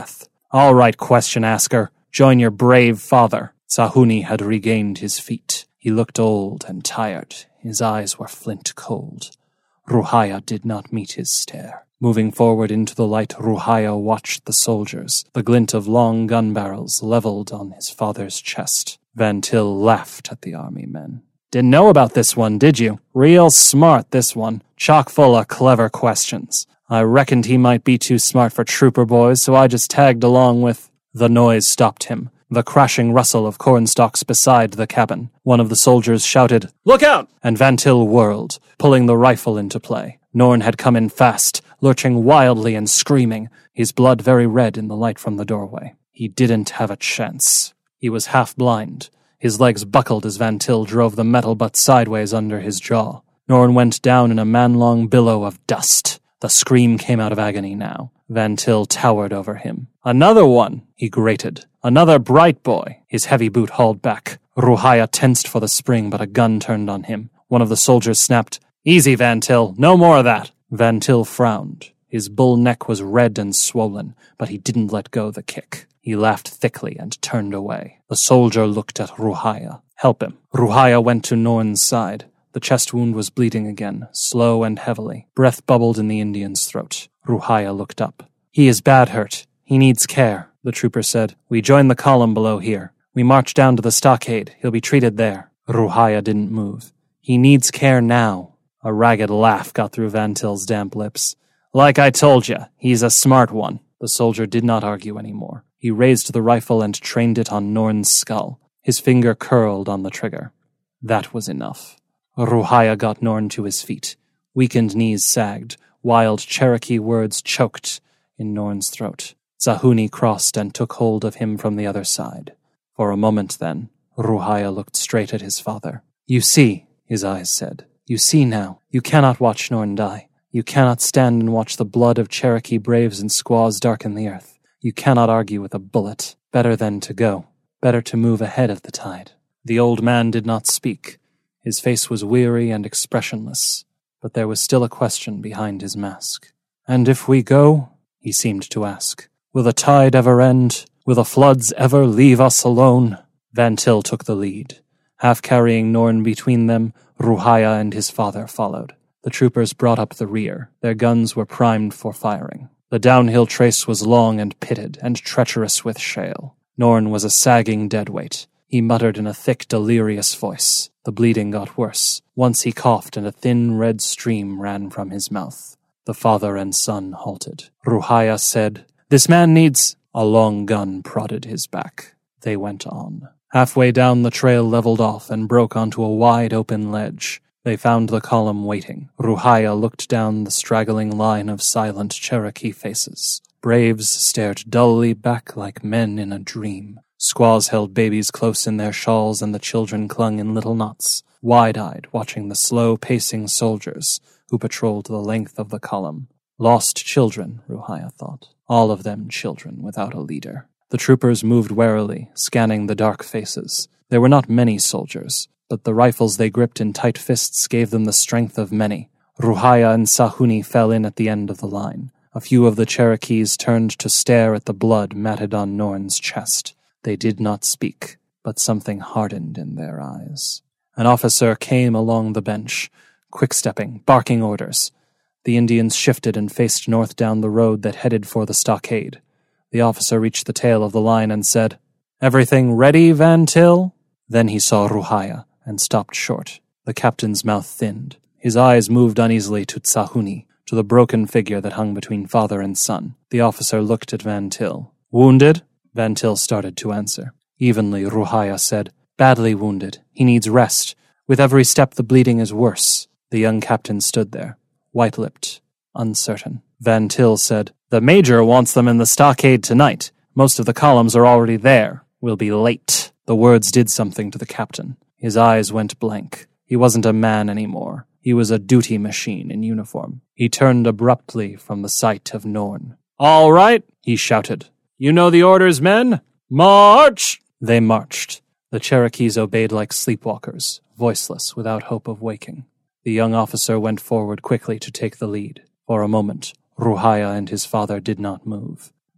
All right, question-asker. Join your brave father. Sahuni had regained his feet. He looked old and tired. His eyes were flint-cold. Ruhaya did not meet his stare. Moving forward into the light, Ruhaya watched the soldiers, the glint of long gun barrels leveled on his father's chest. Van Til laughed at the army men. Didn't know about this one, did you? Real smart, this one. Chock full of clever questions. I reckoned he might be too smart for trooper boys, so I just tagged along with... The noise stopped him. The crashing rustle of cornstalks beside the cabin. One of the soldiers shouted, "Look out!" And Van Til whirled, pulling the rifle into play. Norn had come in fast, lurching wildly and screaming, his blood very red in the light from the doorway. He didn't have a chance. He was half blind. His legs buckled as Van Til drove the metal butt sideways under his jaw. Norn went down in a man-long billow of dust. The scream came out of agony now. Van Til towered over him. "Another one," he grated. "Another bright boy." His heavy boot hauled back. Ruhaya tensed for the spring, but a gun turned on him. One of the soldiers snapped, "Easy, Van Til. No more of that." Van Til frowned. His bull neck was red and swollen, but he didn't let go the kick. He laughed thickly and turned away. The soldier looked at Ruhaya. "Help him." Ruhaya went to Norn's side. The chest wound was bleeding again, slow and heavily. Breath bubbled in the Indian's throat. Ruhaya looked up. "He is bad hurt. He needs care," the trooper said. "We join the column below here. We march down to the stockade. He'll be treated there." Ruhaya didn't move. "He needs care now." A ragged laugh got through Van Til's damp lips. "Like I told you, he's a smart one." The soldier did not argue anymore. He raised the rifle and trained it on Norn's skull. His finger curled on the trigger. That was enough. Ruhaya got Norn to his feet. Weakened knees sagged. Wild Cherokee words choked in Norn's throat. Sahuni crossed and took hold of him from the other side. For a moment then, Ruhaya looked straight at his father. "You see," his eyes said. "You see now. You cannot watch Norn die. You cannot stand and watch the blood of Cherokee braves and squaws darken the earth. You cannot argue with a bullet. Better then to go. Better to move ahead of the tide." The old man did not speak. His face was weary and expressionless, but there was still a question behind his mask. "And if we go," he seemed to ask, "will the tide ever end? Will the floods ever leave us alone?" Van Til took the lead. Half carrying Norn between them, Ruhaya and his father followed. The troopers brought up the rear. Their guns were primed for firing. The downhill trace was long and pitted, and treacherous with shale. Norn was a sagging deadweight. He muttered in a thick, delirious voice. The bleeding got worse. Once he coughed, and a thin red stream ran from his mouth. The father and son halted. Ruhaya said, "This man needs—" A long gun prodded his back. They went on. Halfway down, the trail leveled off and broke onto a wide open ledge. They found the column waiting. Ruhaya looked down the straggling line of silent Cherokee faces. Braves stared dully back like men in a dream. Squaws held babies close in their shawls, and the children clung in little knots, wide-eyed, watching the slow-pacing soldiers who patrolled the length of the column. Lost children, Ruhaya thought. All of them children without a leader. The troopers moved warily, scanning the dark faces. There were not many soldiers, but the rifles they gripped in tight fists gave them the strength of many. Ruhaya and Sahuni fell in at the end of the line. A few of the Cherokees turned to stare at the blood matted on Norn's chest. They did not speak, but something hardened in their eyes. An officer came along the bench, quick-stepping, barking orders. The Indians shifted and faced north down the road that headed for the stockade. The officer reached the tail of the line and said, "Everything ready, Van Til?" Then he saw Ruhaya and stopped short. The captain's mouth thinned. His eyes moved uneasily to Sahuni, to the broken figure that hung between father and son. The officer looked at Van Til. "Wounded?" Van Til started to answer. Evenly, Ruhaya said, "Badly wounded. He needs rest. With every step the bleeding is worse." The young captain stood there, white-lipped, uncertain. Van Til said, "The major wants them in the stockade tonight. Most of the columns are already there. We'll be late." The words did something to the captain. His eyes went blank. He wasn't a man anymore. He was a duty machine in uniform. He turned abruptly from the sight of Norn. "All right," he shouted. "You know the orders, men? March!" They marched. The Cherokees obeyed like sleepwalkers, voiceless, without hope of waking. The young officer went forward quickly to take the lead. For a moment, Ruhaya and his father did not move.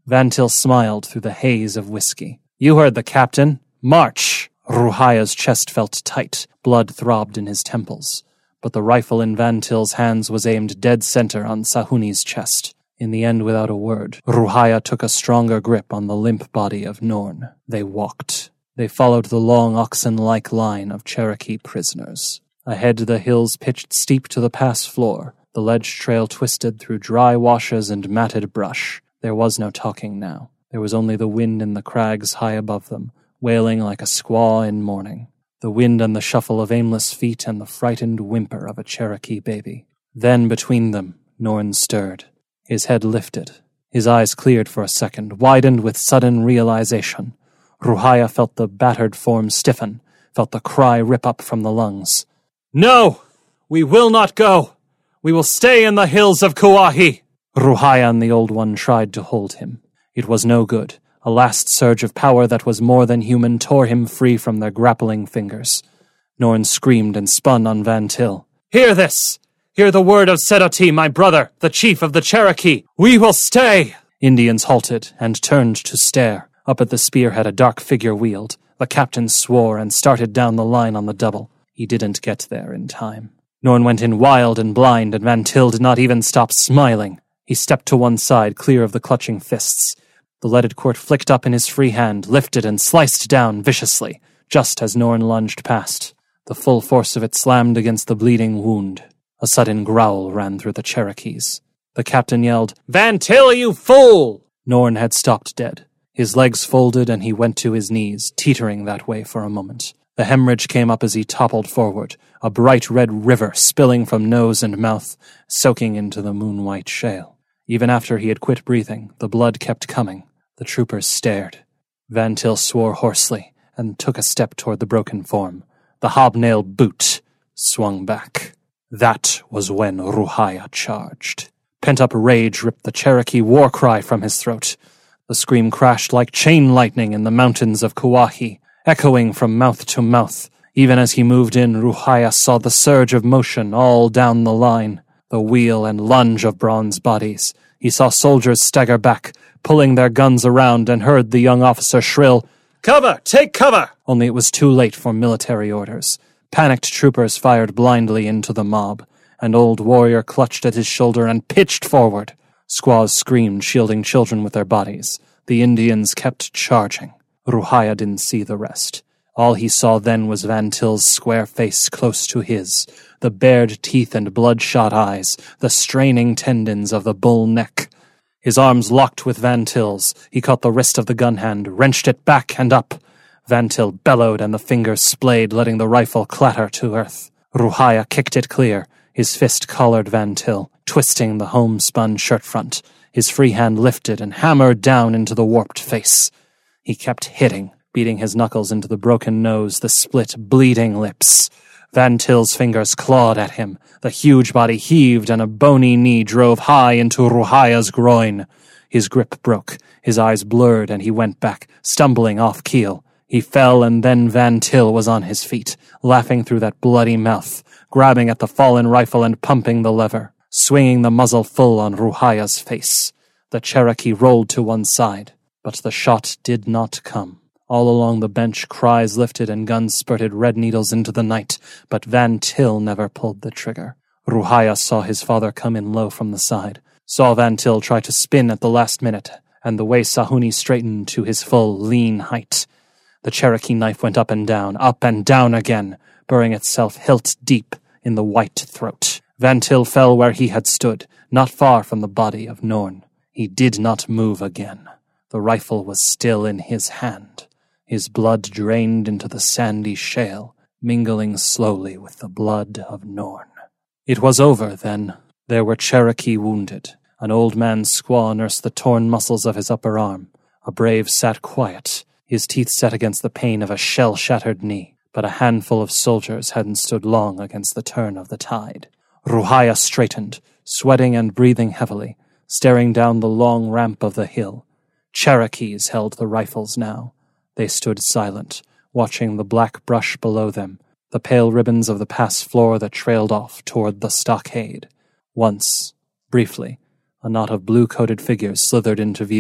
Van Til smiled through the haze of whiskey. "You heard the captain. March!" Ruhaya's chest felt tight. Blood throbbed in his temples. But the rifle in Van Til's hands was aimed dead center on Sahuni's chest. In the end, without a word, Ruhaya took a stronger grip on the limp body of Norn. They walked. They followed the long oxen-like line of Cherokee prisoners. Ahead, the hills pitched steep to the pass floor. The ledge trail twisted through dry washes and matted brush. There was no talking now. There was only the wind in the crags high above them, wailing like a squaw in mourning. The wind and the shuffle of aimless feet and the frightened whimper of a Cherokee baby. Then, between them, Norn stirred. His head lifted. His eyes cleared for a second, widened with sudden realization. Ruhaya felt the battered form stiffen, felt the cry rip up from the lungs. "No! We will not go! We will stay in the hills of Kuahi!" Ruhaya and the Old One tried to hold him. It was no good. A last surge of power that was more than human tore him free from their grappling fingers. Norn screamed and spun on Van Til. "Hear this! Hear the word of Sedoti, my brother, the chief of the Cherokee! We will stay!" Indians halted and turned to stare. Up at the spearhead a dark figure wheeled. The captain swore and started down the line on the double. He didn't get there in time. Norn went in wild and blind, and Van Til did not even stop smiling. He stepped to one side, clear of the clutching fists. The leaded quirt flicked up in his free hand, lifted and sliced down viciously, just as Norn lunged past. The full force of it slammed against the bleeding wound. A sudden growl ran through the Cherokees. The captain yelled, "Van Til, you fool!" Norn had stopped dead. His legs folded and he went to his knees, teetering that way for a moment. The hemorrhage came up as he toppled forward, a bright red river spilling from nose and mouth, soaking into the moon-white shale. Even after he had quit breathing, the blood kept coming. The troopers stared. Van Til swore hoarsely and took a step toward the broken form. The hobnail boot swung back. That was when Ruhaya charged. Pent-up rage ripped the Cherokee war cry from his throat. The scream crashed like chain lightning in the mountains of Kuahi, echoing from mouth to mouth. Even as he moved in, Ruhaya saw the surge of motion all down the line, the wheel and lunge of bronze bodies. He saw soldiers stagger back, pulling their guns around, and heard the young officer shrill, "Cover! Take cover!" Only it was too late for military orders. Panicked troopers fired blindly into the mob. An old warrior clutched at his shoulder and pitched forward. Squaws screamed, shielding children with their bodies. The Indians kept charging. Ruhaya didn't see the rest. All he saw then was Van Til's square face close to his, the bared teeth and bloodshot eyes, the straining tendons of the bull neck. His arms locked with Van Til's. He caught the wrist of the gun hand, wrenched it back and up. Van Til bellowed and the fingers splayed, letting the rifle clatter to earth. Ruhaya kicked it clear. His fist collared Van Til, twisting the homespun shirt front. His free hand lifted and hammered down into the warped face. He kept hitting, beating his knuckles into the broken nose, the split, bleeding lips. Van Til's fingers clawed at him. The huge body heaved and a bony knee drove high into Ruhaya's groin. His grip broke. His eyes blurred and he went back, stumbling off keel. He fell and then Van Til was on his feet, laughing through that bloody mouth, grabbing at the fallen rifle and pumping the lever, swinging the muzzle full on Ruhaya's face. The Cherokee rolled to one side, but the shot did not come. All along the bench, cries lifted and guns spurted red needles into the night, but Van Til never pulled the trigger. Ruhaya saw his father come in low from the side, saw Van Til try to spin at the last minute, and the way Sahuni straightened to his full, lean height. The Cherokee knife went up and down, up and down again, burying itself hilt deep in the white throat. Van Til fell where he had stood, not far from the body of Norn. He did not move again. The rifle was still in his hand. His blood drained into the sandy shale, mingling slowly with the blood of Norn. It was over, then. There were Cherokee wounded. An old man's squaw nursed the torn muscles of his upper arm. A brave sat quiet, his teeth set against the pain of a shell-shattered knee. But a handful of soldiers hadn't stood long against the turn of the tide. Ruhaya straightened, sweating and breathing heavily, staring down the long ramp of the hill. Cherokees held the rifles now. They stood silent, watching the black brush below them, the pale ribbons of the pass floor that trailed off toward the stockade. Once, briefly, a knot of blue-coated figures slithered into view,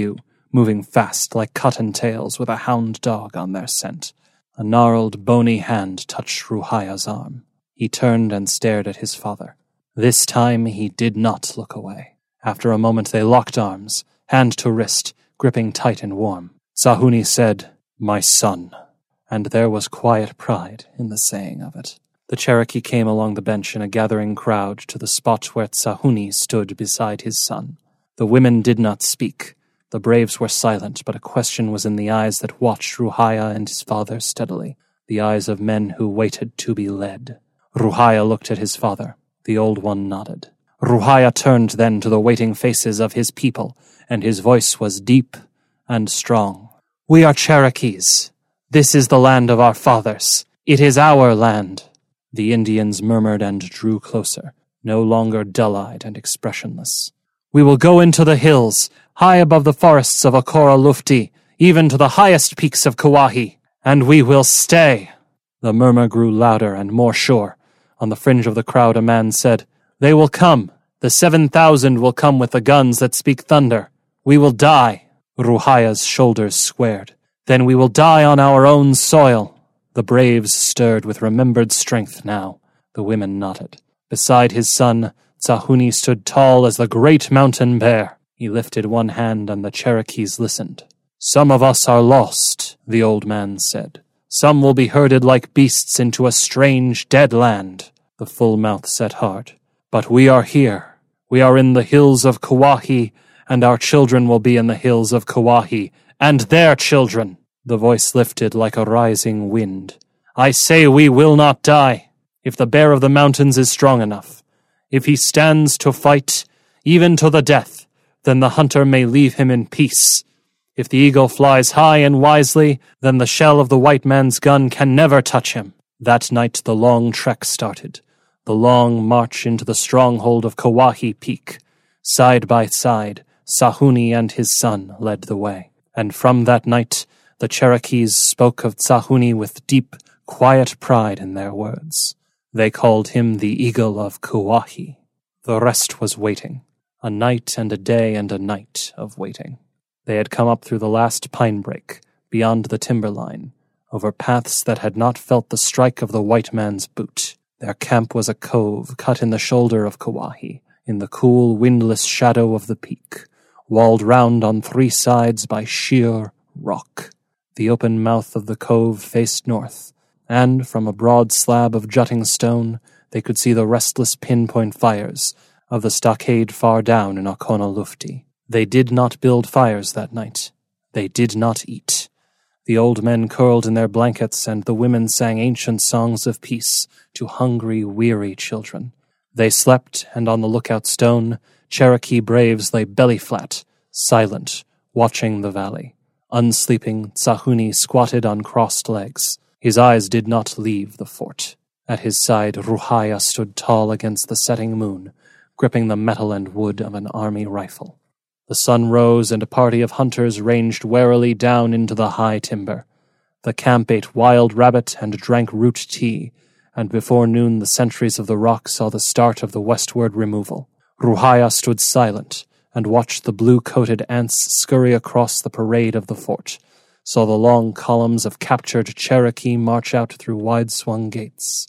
moving fast like cottontails with a hound dog on their scent. A gnarled, bony hand touched Ruhaia's arm. He turned and stared at his father. This time he did not look away. After a moment they locked arms, hand to wrist, gripping tight and warm. Sahuni said, "My son," and there was quiet pride in the saying of it. The Cherokee came along the bench in a gathering crowd to the spot where Sahuni stood beside his son. The women did not speak. The braves were silent, but a question was in the eyes that watched Ruhaia and his father steadily, the eyes of men who waited to be led. Ruhaia looked at his father. The old one nodded. Ruhaia turned then to the waiting faces of his people, and his voice was deep and strong. "We are Cherokees. This is the land of our fathers. It is our land." The Indians murmured and drew closer, no longer dull-eyed and expressionless. "We will go into the hills, high above the forests of Okora Lufti, even to the highest peaks of Kauahi, and we will stay." The murmur grew louder and more sure. On the fringe of the crowd a man said, "They will come. The seven thousand will come with the guns that speak thunder. We will die." Ruhaia's shoulders squared. "Then we will die on our own soil." The braves stirred with remembered strength now. The women nodded. Beside his son, Sahuni stood tall as the great mountain bear. He lifted one hand and the Cherokees listened. "Some of us are lost," the old man said. "Some will be herded like beasts into a strange, dead land." The full mouth set hard. "But we are here. We are in the hills of Kauahi, and our children will be in the hills of Kauahi, and their children." The voice lifted like a rising wind. "I say we will not die. If the bear of the mountains is strong enough, if he stands to fight, even to the death, then the hunter may leave him in peace. If the eagle flies high and wisely, then the shell of the white man's gun can never touch him." That night the long trek started, the long march into the stronghold of Kauahi Peak. Side by side, Sahuni and his son led the way. And from that night, the Cherokees spoke of Sahuni with deep, quiet pride in their words. They called him the Eagle of Kauahi. The rest was waiting. A night and a day and a night of waiting. They had come up through the last pine break, beyond the timberline, over paths that had not felt the strike of the white man's boot. Their camp was a cove cut in the shoulder of Kauahi, in the cool, windless shadow of the peak, walled round on three sides by sheer rock. The open mouth of the cove faced north, and from a broad slab of jutting stone they could see the restless pinpoint fires of the stockade far down in Okona Lufti. They did not build fires that night. They did not eat. The old men curled in their blankets, and the women sang ancient songs of peace to hungry, weary children. They slept, and on the lookout stone, Cherokee braves lay belly-flat, silent, watching the valley. Unsleeping, Sahuni squatted on crossed legs. His eyes did not leave the fort. At his side, Ruhaia stood tall against the setting moon, gripping the metal and wood of an army rifle. The sun rose, and a party of hunters ranged warily down into the high timber. The camp ate wild rabbit and drank root tea, and before noon the sentries of the rock saw the start of the westward removal. Ruhaia stood silent, and watched the blue-coated ants scurry across the parade of the fort, saw the long columns of captured Cherokee march out through wide-swung gates,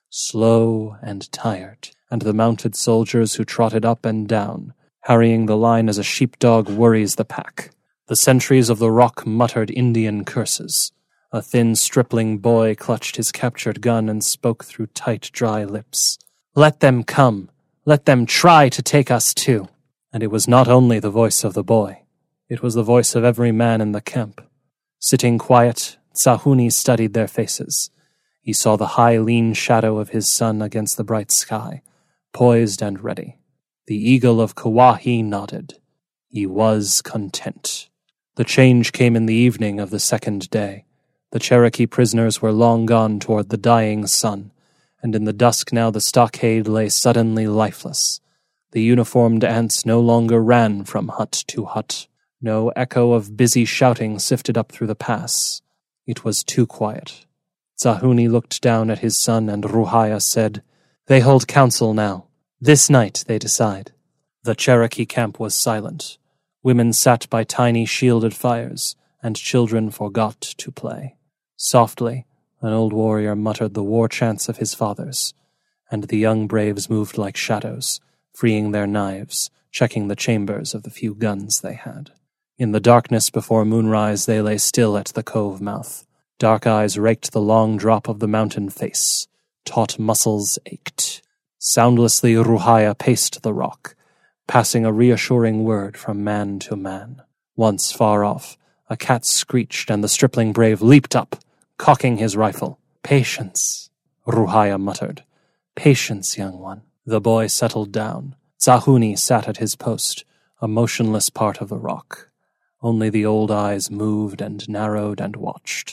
slow and tired, and the mounted soldiers who trotted up and down, harrying the line as a sheepdog worries the pack. The sentries of the rock muttered Indian curses. A thin stripling boy clutched his captured gun and spoke through tight, dry lips. "Let them come. Let them try to take us too." And it was not only the voice of the boy. It was the voice of every man in the camp. Sitting quiet, Sahuni studied their faces. He saw the high, lean shadow of his son against the bright sky, poised and ready. The Eagle of Kauahi nodded. He was content. The change came in the evening of the second day. The Cherokee prisoners were long gone toward the dying sun, and in the dusk now the stockade lay suddenly lifeless. The uniformed ants no longer ran from hut to hut. No echo of busy shouting sifted up through the pass. It was too quiet. Sahuni looked down at his son, and Ruhaia said, "They hold council now. This night they decide." The Cherokee camp was silent. Women sat by tiny shielded fires, and children forgot to play. Softly, an old warrior muttered the war chants of his fathers, and the young braves moved like shadows, freeing their knives, checking the chambers of the few guns they had. In the darkness before moonrise they lay still at the cove mouth. Dark eyes raked the long drop of the mountain face. Taut muscles ached. Soundlessly Ruhaya paced the rock, passing a reassuring word from man to man. Once far off, a cat screeched and the stripling brave leaped up, cocking his rifle. "Patience," Ruhaya muttered. "Patience, young one." The boy settled down. Tsahuni sat at his post, a motionless part of the rock. Only the old eyes moved and narrowed and watched.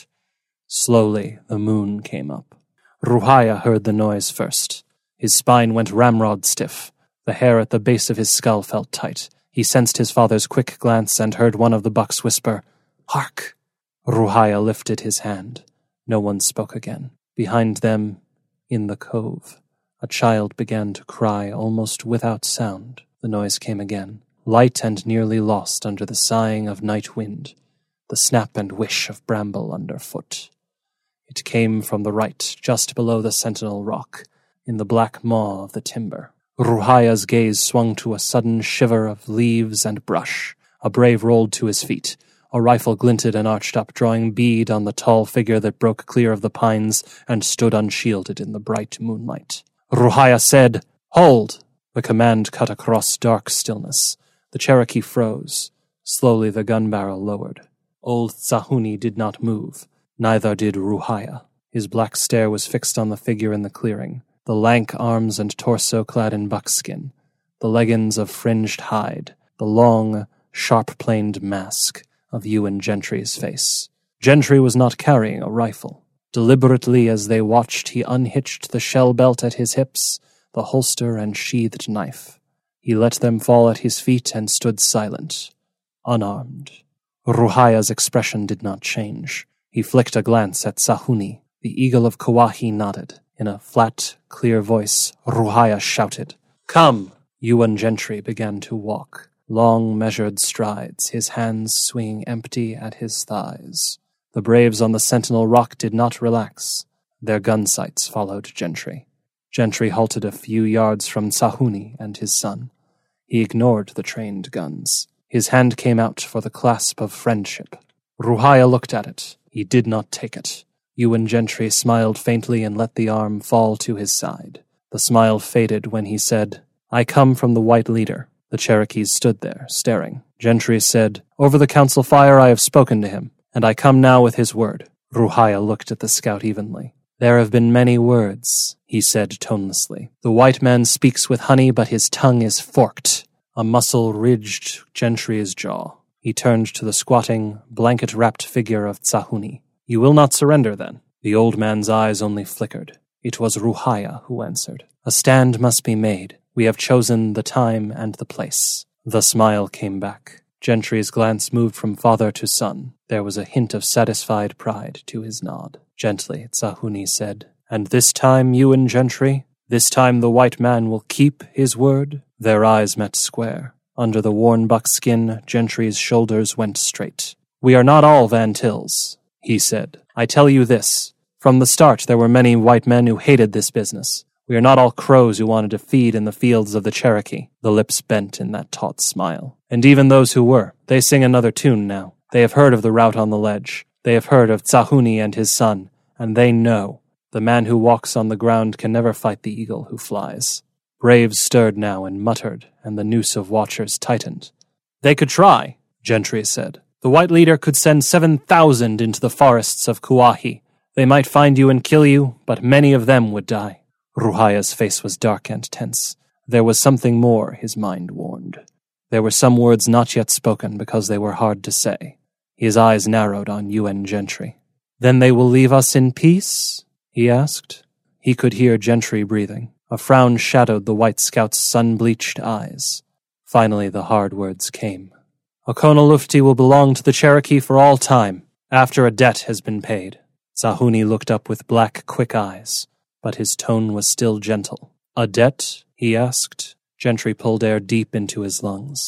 Slowly, the moon came up. Ruhaya heard the noise first. His spine went ramrod stiff. The hair at the base of his skull felt tight. He sensed his father's quick glance and heard one of the bucks whisper, "Hark!" Ruhaya lifted his hand. No one spoke again. Behind them, in the cove, a child began to cry almost without sound. The noise came again, light and nearly lost under the sighing of night wind, the snap and whish of bramble underfoot. It came from the right, just below the sentinel rock, in the black maw of the timber. Ruhaya's gaze swung to a sudden shiver of leaves and brush. A brave rolled to his feet. A rifle glinted and arched up, drawing bead on the tall figure that broke clear of the pines and stood unshielded in the bright moonlight. Ruhaya said, "Hold!" The command cut across dark stillness. The Cherokee froze. Slowly the gun barrel lowered. Old Tsahuni did not move. Neither did Ruhaya. His black stare was fixed on the figure in the clearing, the lank arms and torso clad in buckskin, the leggings of fringed hide, the long, sharp-planed mask of Ewan Gentry's face. Gentry was not carrying a rifle. Deliberately as they watched, he unhitched the shell belt at his hips, the holster and sheathed knife. He let them fall at his feet and stood silent, unarmed. Ruhaya's expression did not change. He flicked a glance at Tsahuni. The eagle of Kauahi nodded. In a flat, clear voice, Ruhaya shouted, "Come!" Ewan Gentry began to walk, long, measured strides, his hands swinging empty at his thighs. The braves on the sentinel rock did not relax. Their gun sights followed Gentry. Gentry halted a few yards from Tsahuni and his son. He ignored the trained guns. His hand came out for the clasp of friendship. Ruhaya looked at it. He did not take it. Ewan Gentry smiled faintly and let the arm fall to his side. The smile faded when he said, "I come from the white leader." The Cherokees stood there, staring. Gentry said, "Over the council fire I have spoken to him, and I come now with his word." Ruhaya looked at the scout evenly. "There have been many words," he said tonelessly. "The white man speaks with honey, but his tongue is forked." A muscle ridged Gentry's jaw. He turned to the squatting, blanket-wrapped figure of Tsahuni. "You will not surrender, then?" The old man's eyes only flickered. It was Ruhaya who answered. "A stand must be made. We have chosen the time and the place." The smile came back. Gentry's glance moved from father to son. There was a hint of satisfied pride to his nod. Gently, Tsahuni said, "And this time, Ewan Gentry? This time the white man will keep his word?" Their eyes met square. Under the worn buckskin, Gentry's shoulders went straight. "We are not all Van Tills," he said. "I tell you this. From the start there were many white men who hated this business. We are not all crows who wanted to feed in the fields of the Cherokee." The lips bent in that taut smile. "And even those who were, they sing another tune now. They have heard of the rout on the ledge. They have heard of Tsahuni and his son, and they know. The man who walks on the ground can never fight the eagle who flies." Braves stirred now and muttered, and the noose of watchers tightened. "They could try," Gentry said. "The white leader could send seven thousand into the forests of Kauahi. They might find you and kill you, but many of them would die." Ruhaya's face was dark and tense. There was something more, his mind warned. There were some words not yet spoken because they were hard to say. His eyes narrowed on Ewan Gentry. "Then they will leave us in peace?" he asked. He could hear Gentry breathing. A frown shadowed the white scout's sun-bleached eyes. Finally the hard words came. "Okonalufti will belong to the Cherokee for all time, after a debt has been paid." Tsahuni looked up with black, quick eyes, but his tone was still gentle. "A debt?" he asked. Gentry pulled air deep into his lungs.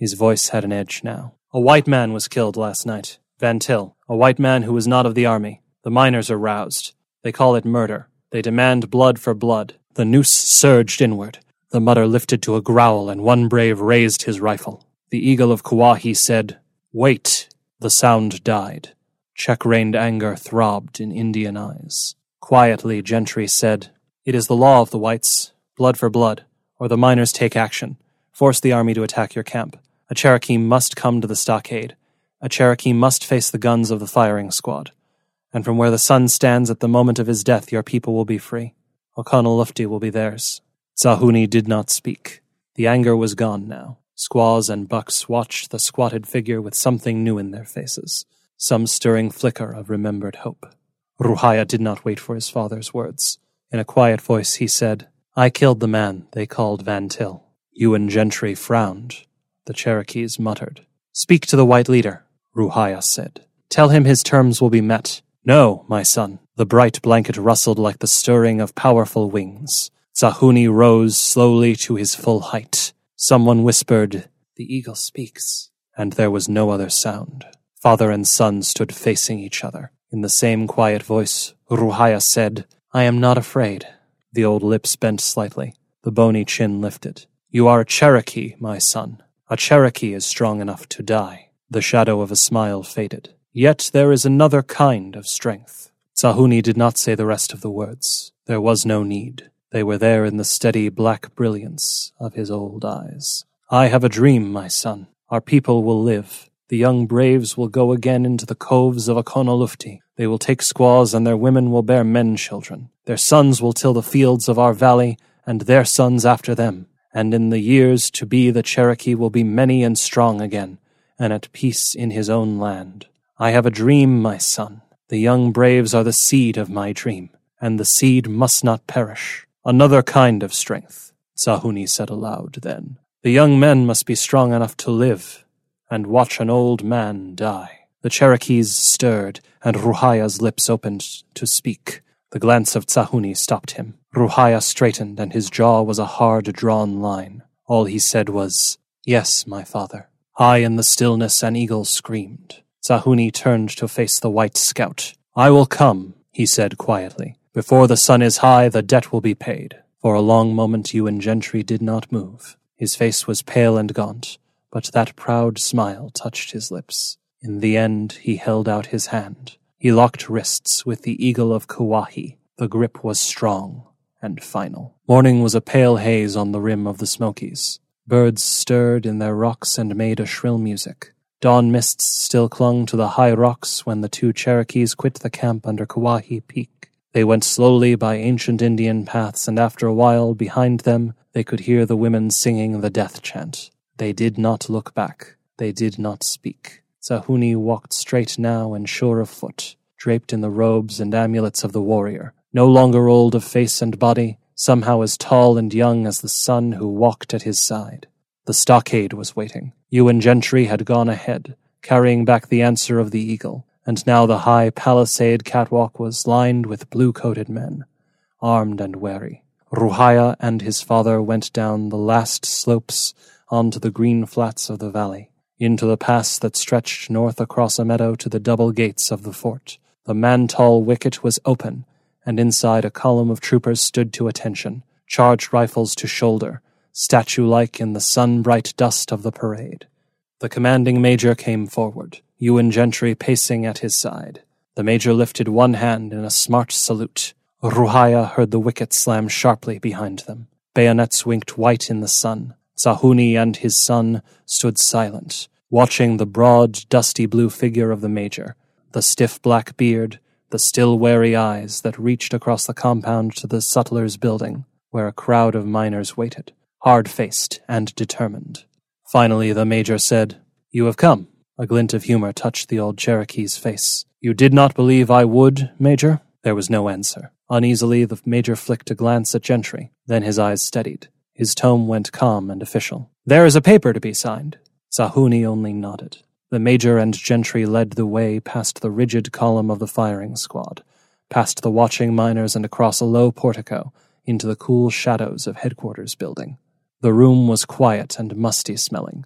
His voice had an edge now. A white man was killed last night. Van Til, a white man who was not of the army. The miners are roused. They call it murder. They demand blood for blood. The noose surged inward. The mutter lifted to a growl, and one brave raised his rifle. The eagle of Kauai said, "Wait." The sound died. Check-reined anger throbbed in Indian eyes. Quietly, Gentry said, "It is the law of the whites. Blood for blood, or the miners take action. Force the army to attack your camp. A Cherokee must come to the stockade. A Cherokee must face the guns of the firing squad. And from where the sun stands at the moment of his death, your people will be free. Oconaluftee will be theirs." Zahuni did not speak. The anger was gone now. Squaws and bucks watched the squatted figure with something new in their faces, some stirring flicker of remembered hope. Ruhaya did not wait for his father's words. In a quiet voice he said, "I killed the man they called Van Til." Ewan Gentry frowned. The Cherokees muttered. "Speak to the white leader," Ruhaya said. "Tell him his terms will be met." "No, my son." The bright blanket rustled like the stirring of powerful wings. Zahuni rose slowly to his full height. Someone whispered, "The eagle speaks." And there was no other sound. Father and son stood facing each other. In the same quiet voice, Ruhaya said, "I am not afraid." The old lips bent slightly. The bony chin lifted. "You are a Cherokee, my son. A Cherokee is strong enough to die." The shadow of a smile faded. "Yet there is another kind of strength." Zahuni did not say the rest of the words. There was no need. They were there in the steady black brilliance of his old eyes. "I have a dream, my son. Our people will live. The young braves will go again into the coves of Oconaluftee. They will take squaws, and their women will bear men children. Their sons will till the fields of our valley, and their sons after them. And in the years to be the Cherokee will be many and strong again, and at peace in his own land. I have a dream, my son. The young braves are the seed of my dream, and the seed must not perish. Another kind of strength," Zahuni said aloud then. "The young men must be strong enough to live, and watch an old man die." The Cherokees stirred, and Ruhaya's lips opened to speak. The glance of Zahuni stopped him. Ruhaya straightened, and his jaw was a hard-drawn line. All he said was, "Yes, my father." High in the stillness an eagle screamed. Zahuni turned to face the white scout. "I will come," he said quietly. "Before the sun is high, the debt will be paid." For a long moment Ewan Gentry did not move. His face was pale and gaunt, but that proud smile touched his lips. In the end, he held out his hand. He locked wrists with the eagle of Kauai. The grip was strong and final. Morning was a pale haze on the rim of the Smokies. Birds stirred in their rocks and made a shrill music. Dawn mists still clung to the high rocks when the two Cherokees quit the camp under Kauai Peak. They went slowly by ancient Indian paths, and after a while, behind them, they could hear the women singing the death chant. They did not look back. They did not speak. Zahuni walked straight now and sure of foot, draped in the robes and amulets of the warrior, no longer old of face and body, somehow as tall and young as the son who walked at his side. The stockade was waiting. Ewan Gentry had gone ahead, carrying back the answer of the eagle, and now the high palisade catwalk was lined with blue-coated men, armed and wary. Ruhaya and his father went down the last slopes onto the green flats of the valley, into the pass that stretched north across a meadow to the double gates of the fort. The man-tall wicket was open, and inside a column of troopers stood to attention, charged rifles to shoulder, statue-like in the sun-bright dust of the parade. The commanding major came forward, Ewan Gentry pacing at his side. The major lifted one hand in a smart salute. Ruhaya heard the wicket slam sharply behind them. Bayonets winked white in the sun. Zahuni and his son stood silent, watching the broad, dusty blue figure of the major, the stiff black beard, the still wary eyes that reached across the compound to the sutler's building, where a crowd of miners waited, hard-faced and determined. Finally the major said, "You have come." A glint of humor touched the old Cherokee's face. "You did not believe I would, Major?" There was no answer. Uneasily, the major flicked a glance at Gentry. Then his eyes steadied. His tone went calm and official. "There is a paper to be signed." Zahuni only nodded. The major and Gentry led the way past the rigid column of the firing squad, past the watching miners and across a low portico into the cool shadows of headquarters building. The room was quiet and musty-smelling.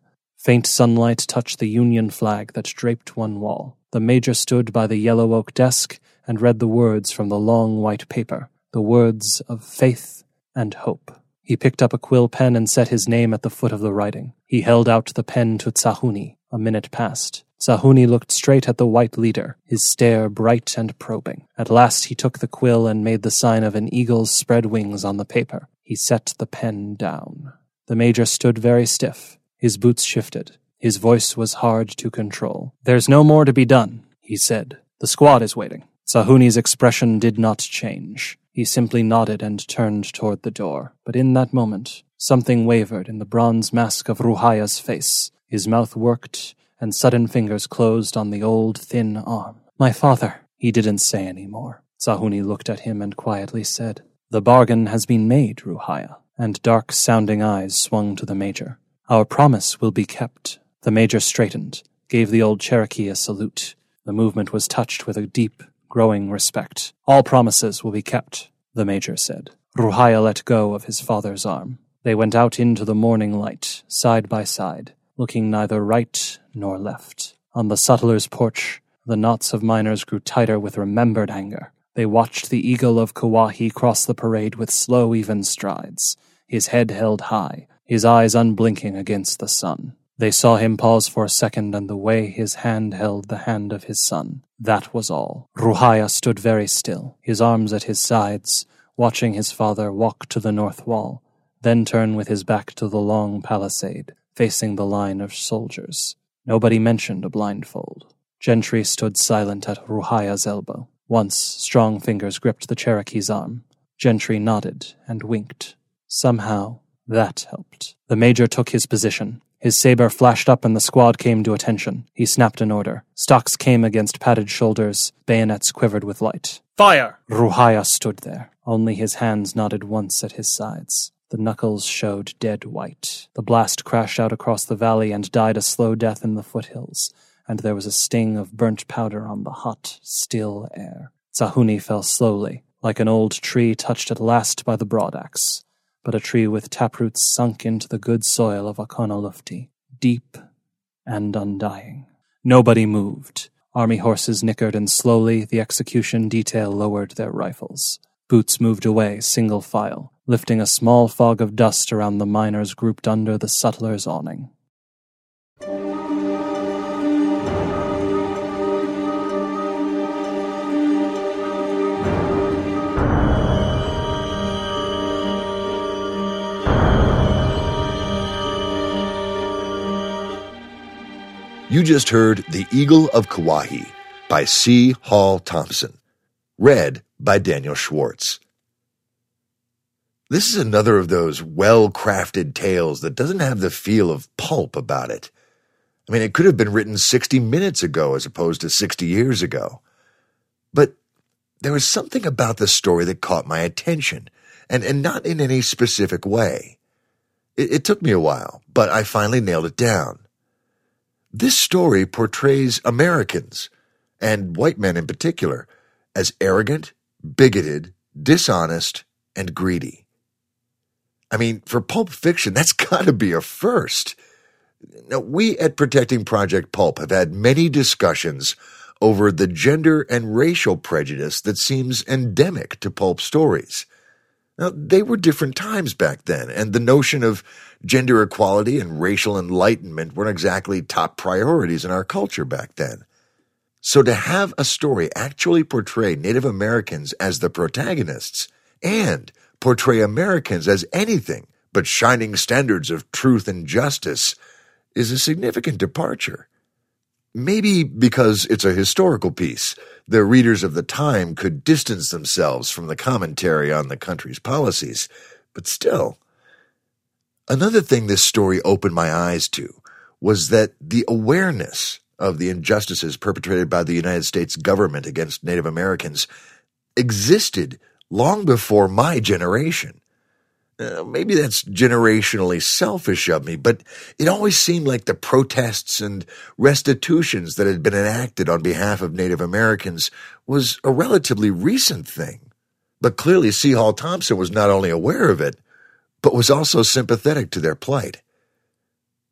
Faint sunlight touched the Union flag that draped one wall. The Major stood by the yellow oak desk and read the words from the long white paper, the words of faith and hope. He picked up a quill pen and set his name at the foot of the writing. He held out the pen to Tsahuni. A minute passed. Tsahuni looked straight at the white leader, his stare bright and probing. At last he took the quill and made the sign of an eagle's spread wings on the paper. He set the pen down. The Major stood very stiff. His boots shifted. His voice was hard to control. "There's no more to be done," he said. "The squad is waiting." Tsahuni's expression did not change. He simply nodded and turned toward the door. But in that moment, something wavered in the bronze mask of Ruhaya's face. His mouth worked, and sudden fingers closed on the old, thin arm. "My father." He didn't say any more. Tsahuni looked at him and quietly said, "The bargain has been made, Ruhaya." And dark-sounding eyes swung to the Major. "Our promise will be kept." The Major straightened, gave the old Cherokee a salute. The movement was touched with a deep, growing respect. "All promises will be kept," the Major said. Ruhaya let go of his father's arm. They went out into the morning light, side by side, looking neither right nor left. On the sutler's porch, the knots of miners grew tighter with remembered anger. They watched the eagle of Kauai cross the parade with slow, even strides, his head held high, his eyes unblinking against the sun. They saw him pause for a second, and the way his hand held the hand of his son. That was all. Ruhaya stood very still, his arms at his sides, watching his father walk to the north wall, then turn with his back to the long palisade, facing the line of soldiers. Nobody mentioned a blindfold. Gentry stood silent at Ruhaya's elbow. Once, strong fingers gripped the Cherokee's arm. Gentry nodded and winked. Somehow, that helped. The Major took his position. His saber flashed up and the squad came to attention. He snapped an order. Stocks came against padded shoulders. Bayonets quivered with light. "Fire!" Ruhaya stood there. Only his hands nodded once at his sides. The knuckles showed dead white. The blast crashed out across the valley and died a slow death in the foothills, and there was a sting of burnt powder on the hot, still air. Tsahuni fell slowly, like an old tree touched at last by the broadaxe, but a tree with taproots sunk into the good soil of Akonalufti, deep and undying. Nobody moved. Army horses nickered, and slowly the execution detail lowered their rifles. Boots moved away, single file, lifting a small fog of dust around the miners grouped under the sutler's awning. You just heard The Eagle of Kauai by C. Hall Thompson, read by Daniel Schwartz. This is another of those well-crafted tales that doesn't have the feel of pulp about it. I mean, it could have been written sixty minutes ago as opposed to sixty years ago. But there was something about the story that caught my attention, and, and not in any specific way. It, it took me a while, but I finally nailed it down. This story portrays Americans, and white men in particular, as arrogant, bigoted, dishonest, and greedy. I mean, for Pulp Fiction, that's got to be a first. Now, we at Protecting Project Pulp have had many discussions over the gender and racial prejudice that seems endemic to pulp stories. Now, they were different times back then, and the notion of gender equality and racial enlightenment weren't exactly top priorities in our culture back then. So to have a story actually portray Native Americans as the protagonists and portray Americans as anything but shining standards of truth and justice is a significant departure. Maybe because it's a historical piece, the readers of the time could distance themselves from the commentary on the country's policies, but still. Another thing this story opened my eyes to was that the awareness of the injustices perpetrated by the United States government against Native Americans existed long before my generation. Uh, maybe that's generationally selfish of me, but it always seemed like the protests and restitutions that had been enacted on behalf of Native Americans was a relatively recent thing. But clearly C. Hall Thompson was not only aware of it, but was also sympathetic to their plight.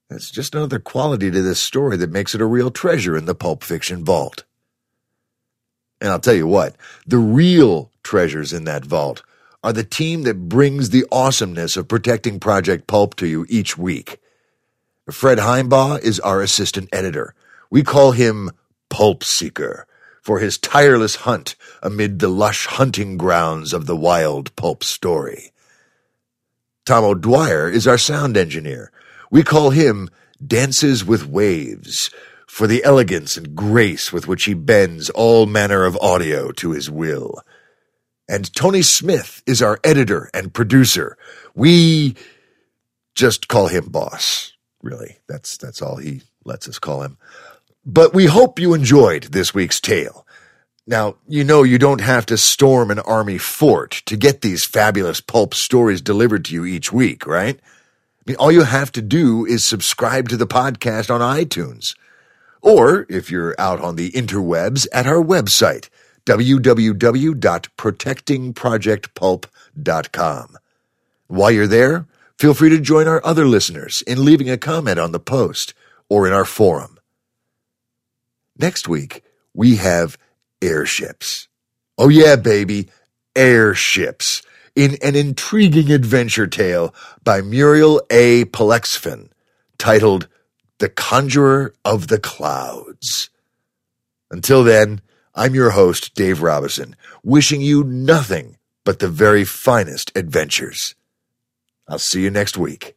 That's just another quality to this story that makes it a real treasure in the Pulp Fiction vault. And I'll tell you what, the real treasures in that vault are the team that brings the awesomeness of Protecting Project Pulp to you each week. Fred Heimbaugh is our assistant editor. We call him Pulp Seeker for his tireless hunt amid the lush hunting grounds of the wild pulp story. Tom O'Dwyer is our sound engineer. We call him Dances with Waves for the elegance and grace with which he bends all manner of audio to his will. And Tony Smith is our editor and producer. We just call him Boss. Really, that's that's all he lets us call him. But we hope you enjoyed this week's tale. Now, you know you don't have to storm an army fort to get these fabulous pulp stories delivered to you each week, right? I mean, all you have to do is subscribe to the podcast on iTunes. Or, if you're out on the interwebs, at our website, w w w dot protecting project pulp dot com. While you're there, feel free to join our other listeners in leaving a comment on the post or in our forum. Next week, we have airships. Oh yeah, baby, airships, in an intriguing adventure tale by Muriel A. Polexfen, titled The Conjurer of the Clouds. Until then, I'm your host, Dave Robison, wishing you nothing but the very finest adventures. I'll see you next week.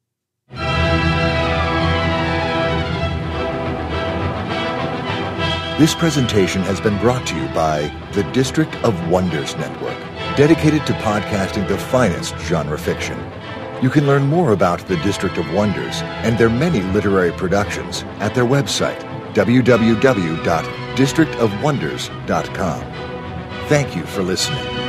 This presentation has been brought to you by the District of Wonders Network, dedicated to podcasting the finest genre fiction. You can learn more about the District of Wonders and their many literary productions at their website, w w w dot district of wonders dot com. Thank you for listening.